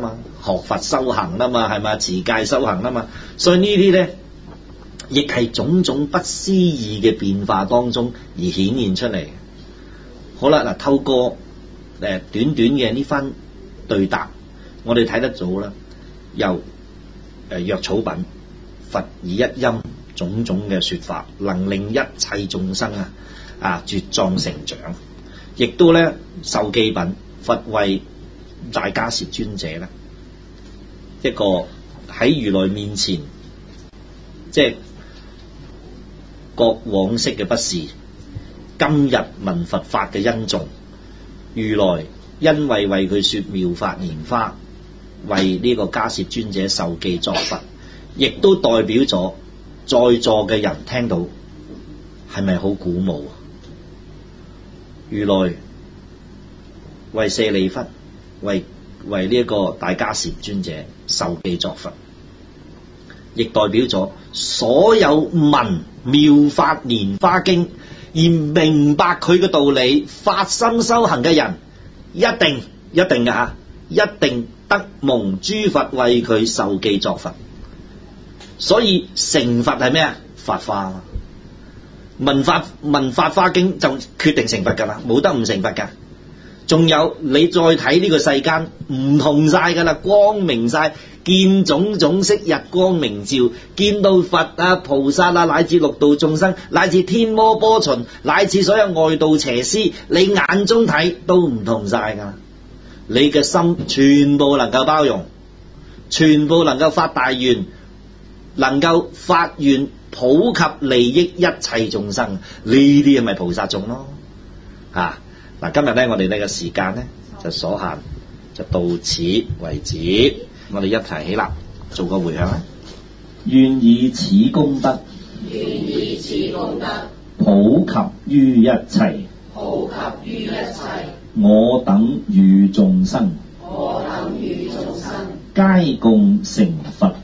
學佛修行啊嘛，係咪？持戒修行啊嘛，所以呢啲咧亦係種種不思議嘅變化當中而顯現出嚟。好啦，嗱，透過誒短短嘅呢番對答，我哋睇得到啦，由誒藥草品，佛以一音種種嘅說法，能令一切眾生啊啊茁壯成長。亦都咧受記品，佛為大迦葉尊者咧一個喺如來面前，即係各往昔嘅不是，今日聞佛法嘅恩重。如來因為為佢說妙法蓮花，為呢個迦葉尊者受記作佛，亦都代表咗在座嘅人聽到係咪好鼓舞啊？如來為舍利弗，為為呢一個大迦葉尊者受記作佛，亦代表咗所有聞妙法蓮花經而明白佢嘅道理、發心修行嘅人，一定一定嘅吓，一定得蒙諸佛為佢受記作佛。所以成佛係咩啊？法花。聞法聞法花經就決定成佛噶啦，冇得唔成佛噶。仲有你再睇呢個世間唔同晒噶啦，光明晒，見種種色日光明照，見到佛啊菩薩啊，乃至六道眾生，乃至天魔波旬，乃至所有外道邪師，你眼中睇都唔同晒噶。你嘅心全部能夠包容，全部能夠發大願，能夠發願普及利益一切眾生，呢啲係咪菩薩眾咯？啊！嗱，今日咧我哋呢個時間咧就所限，就到此為止。我哋一齊起立做個回向啦。願以此功德，願以此功德普及於一切，普及於一切我等與眾生，我等與眾生皆共成佛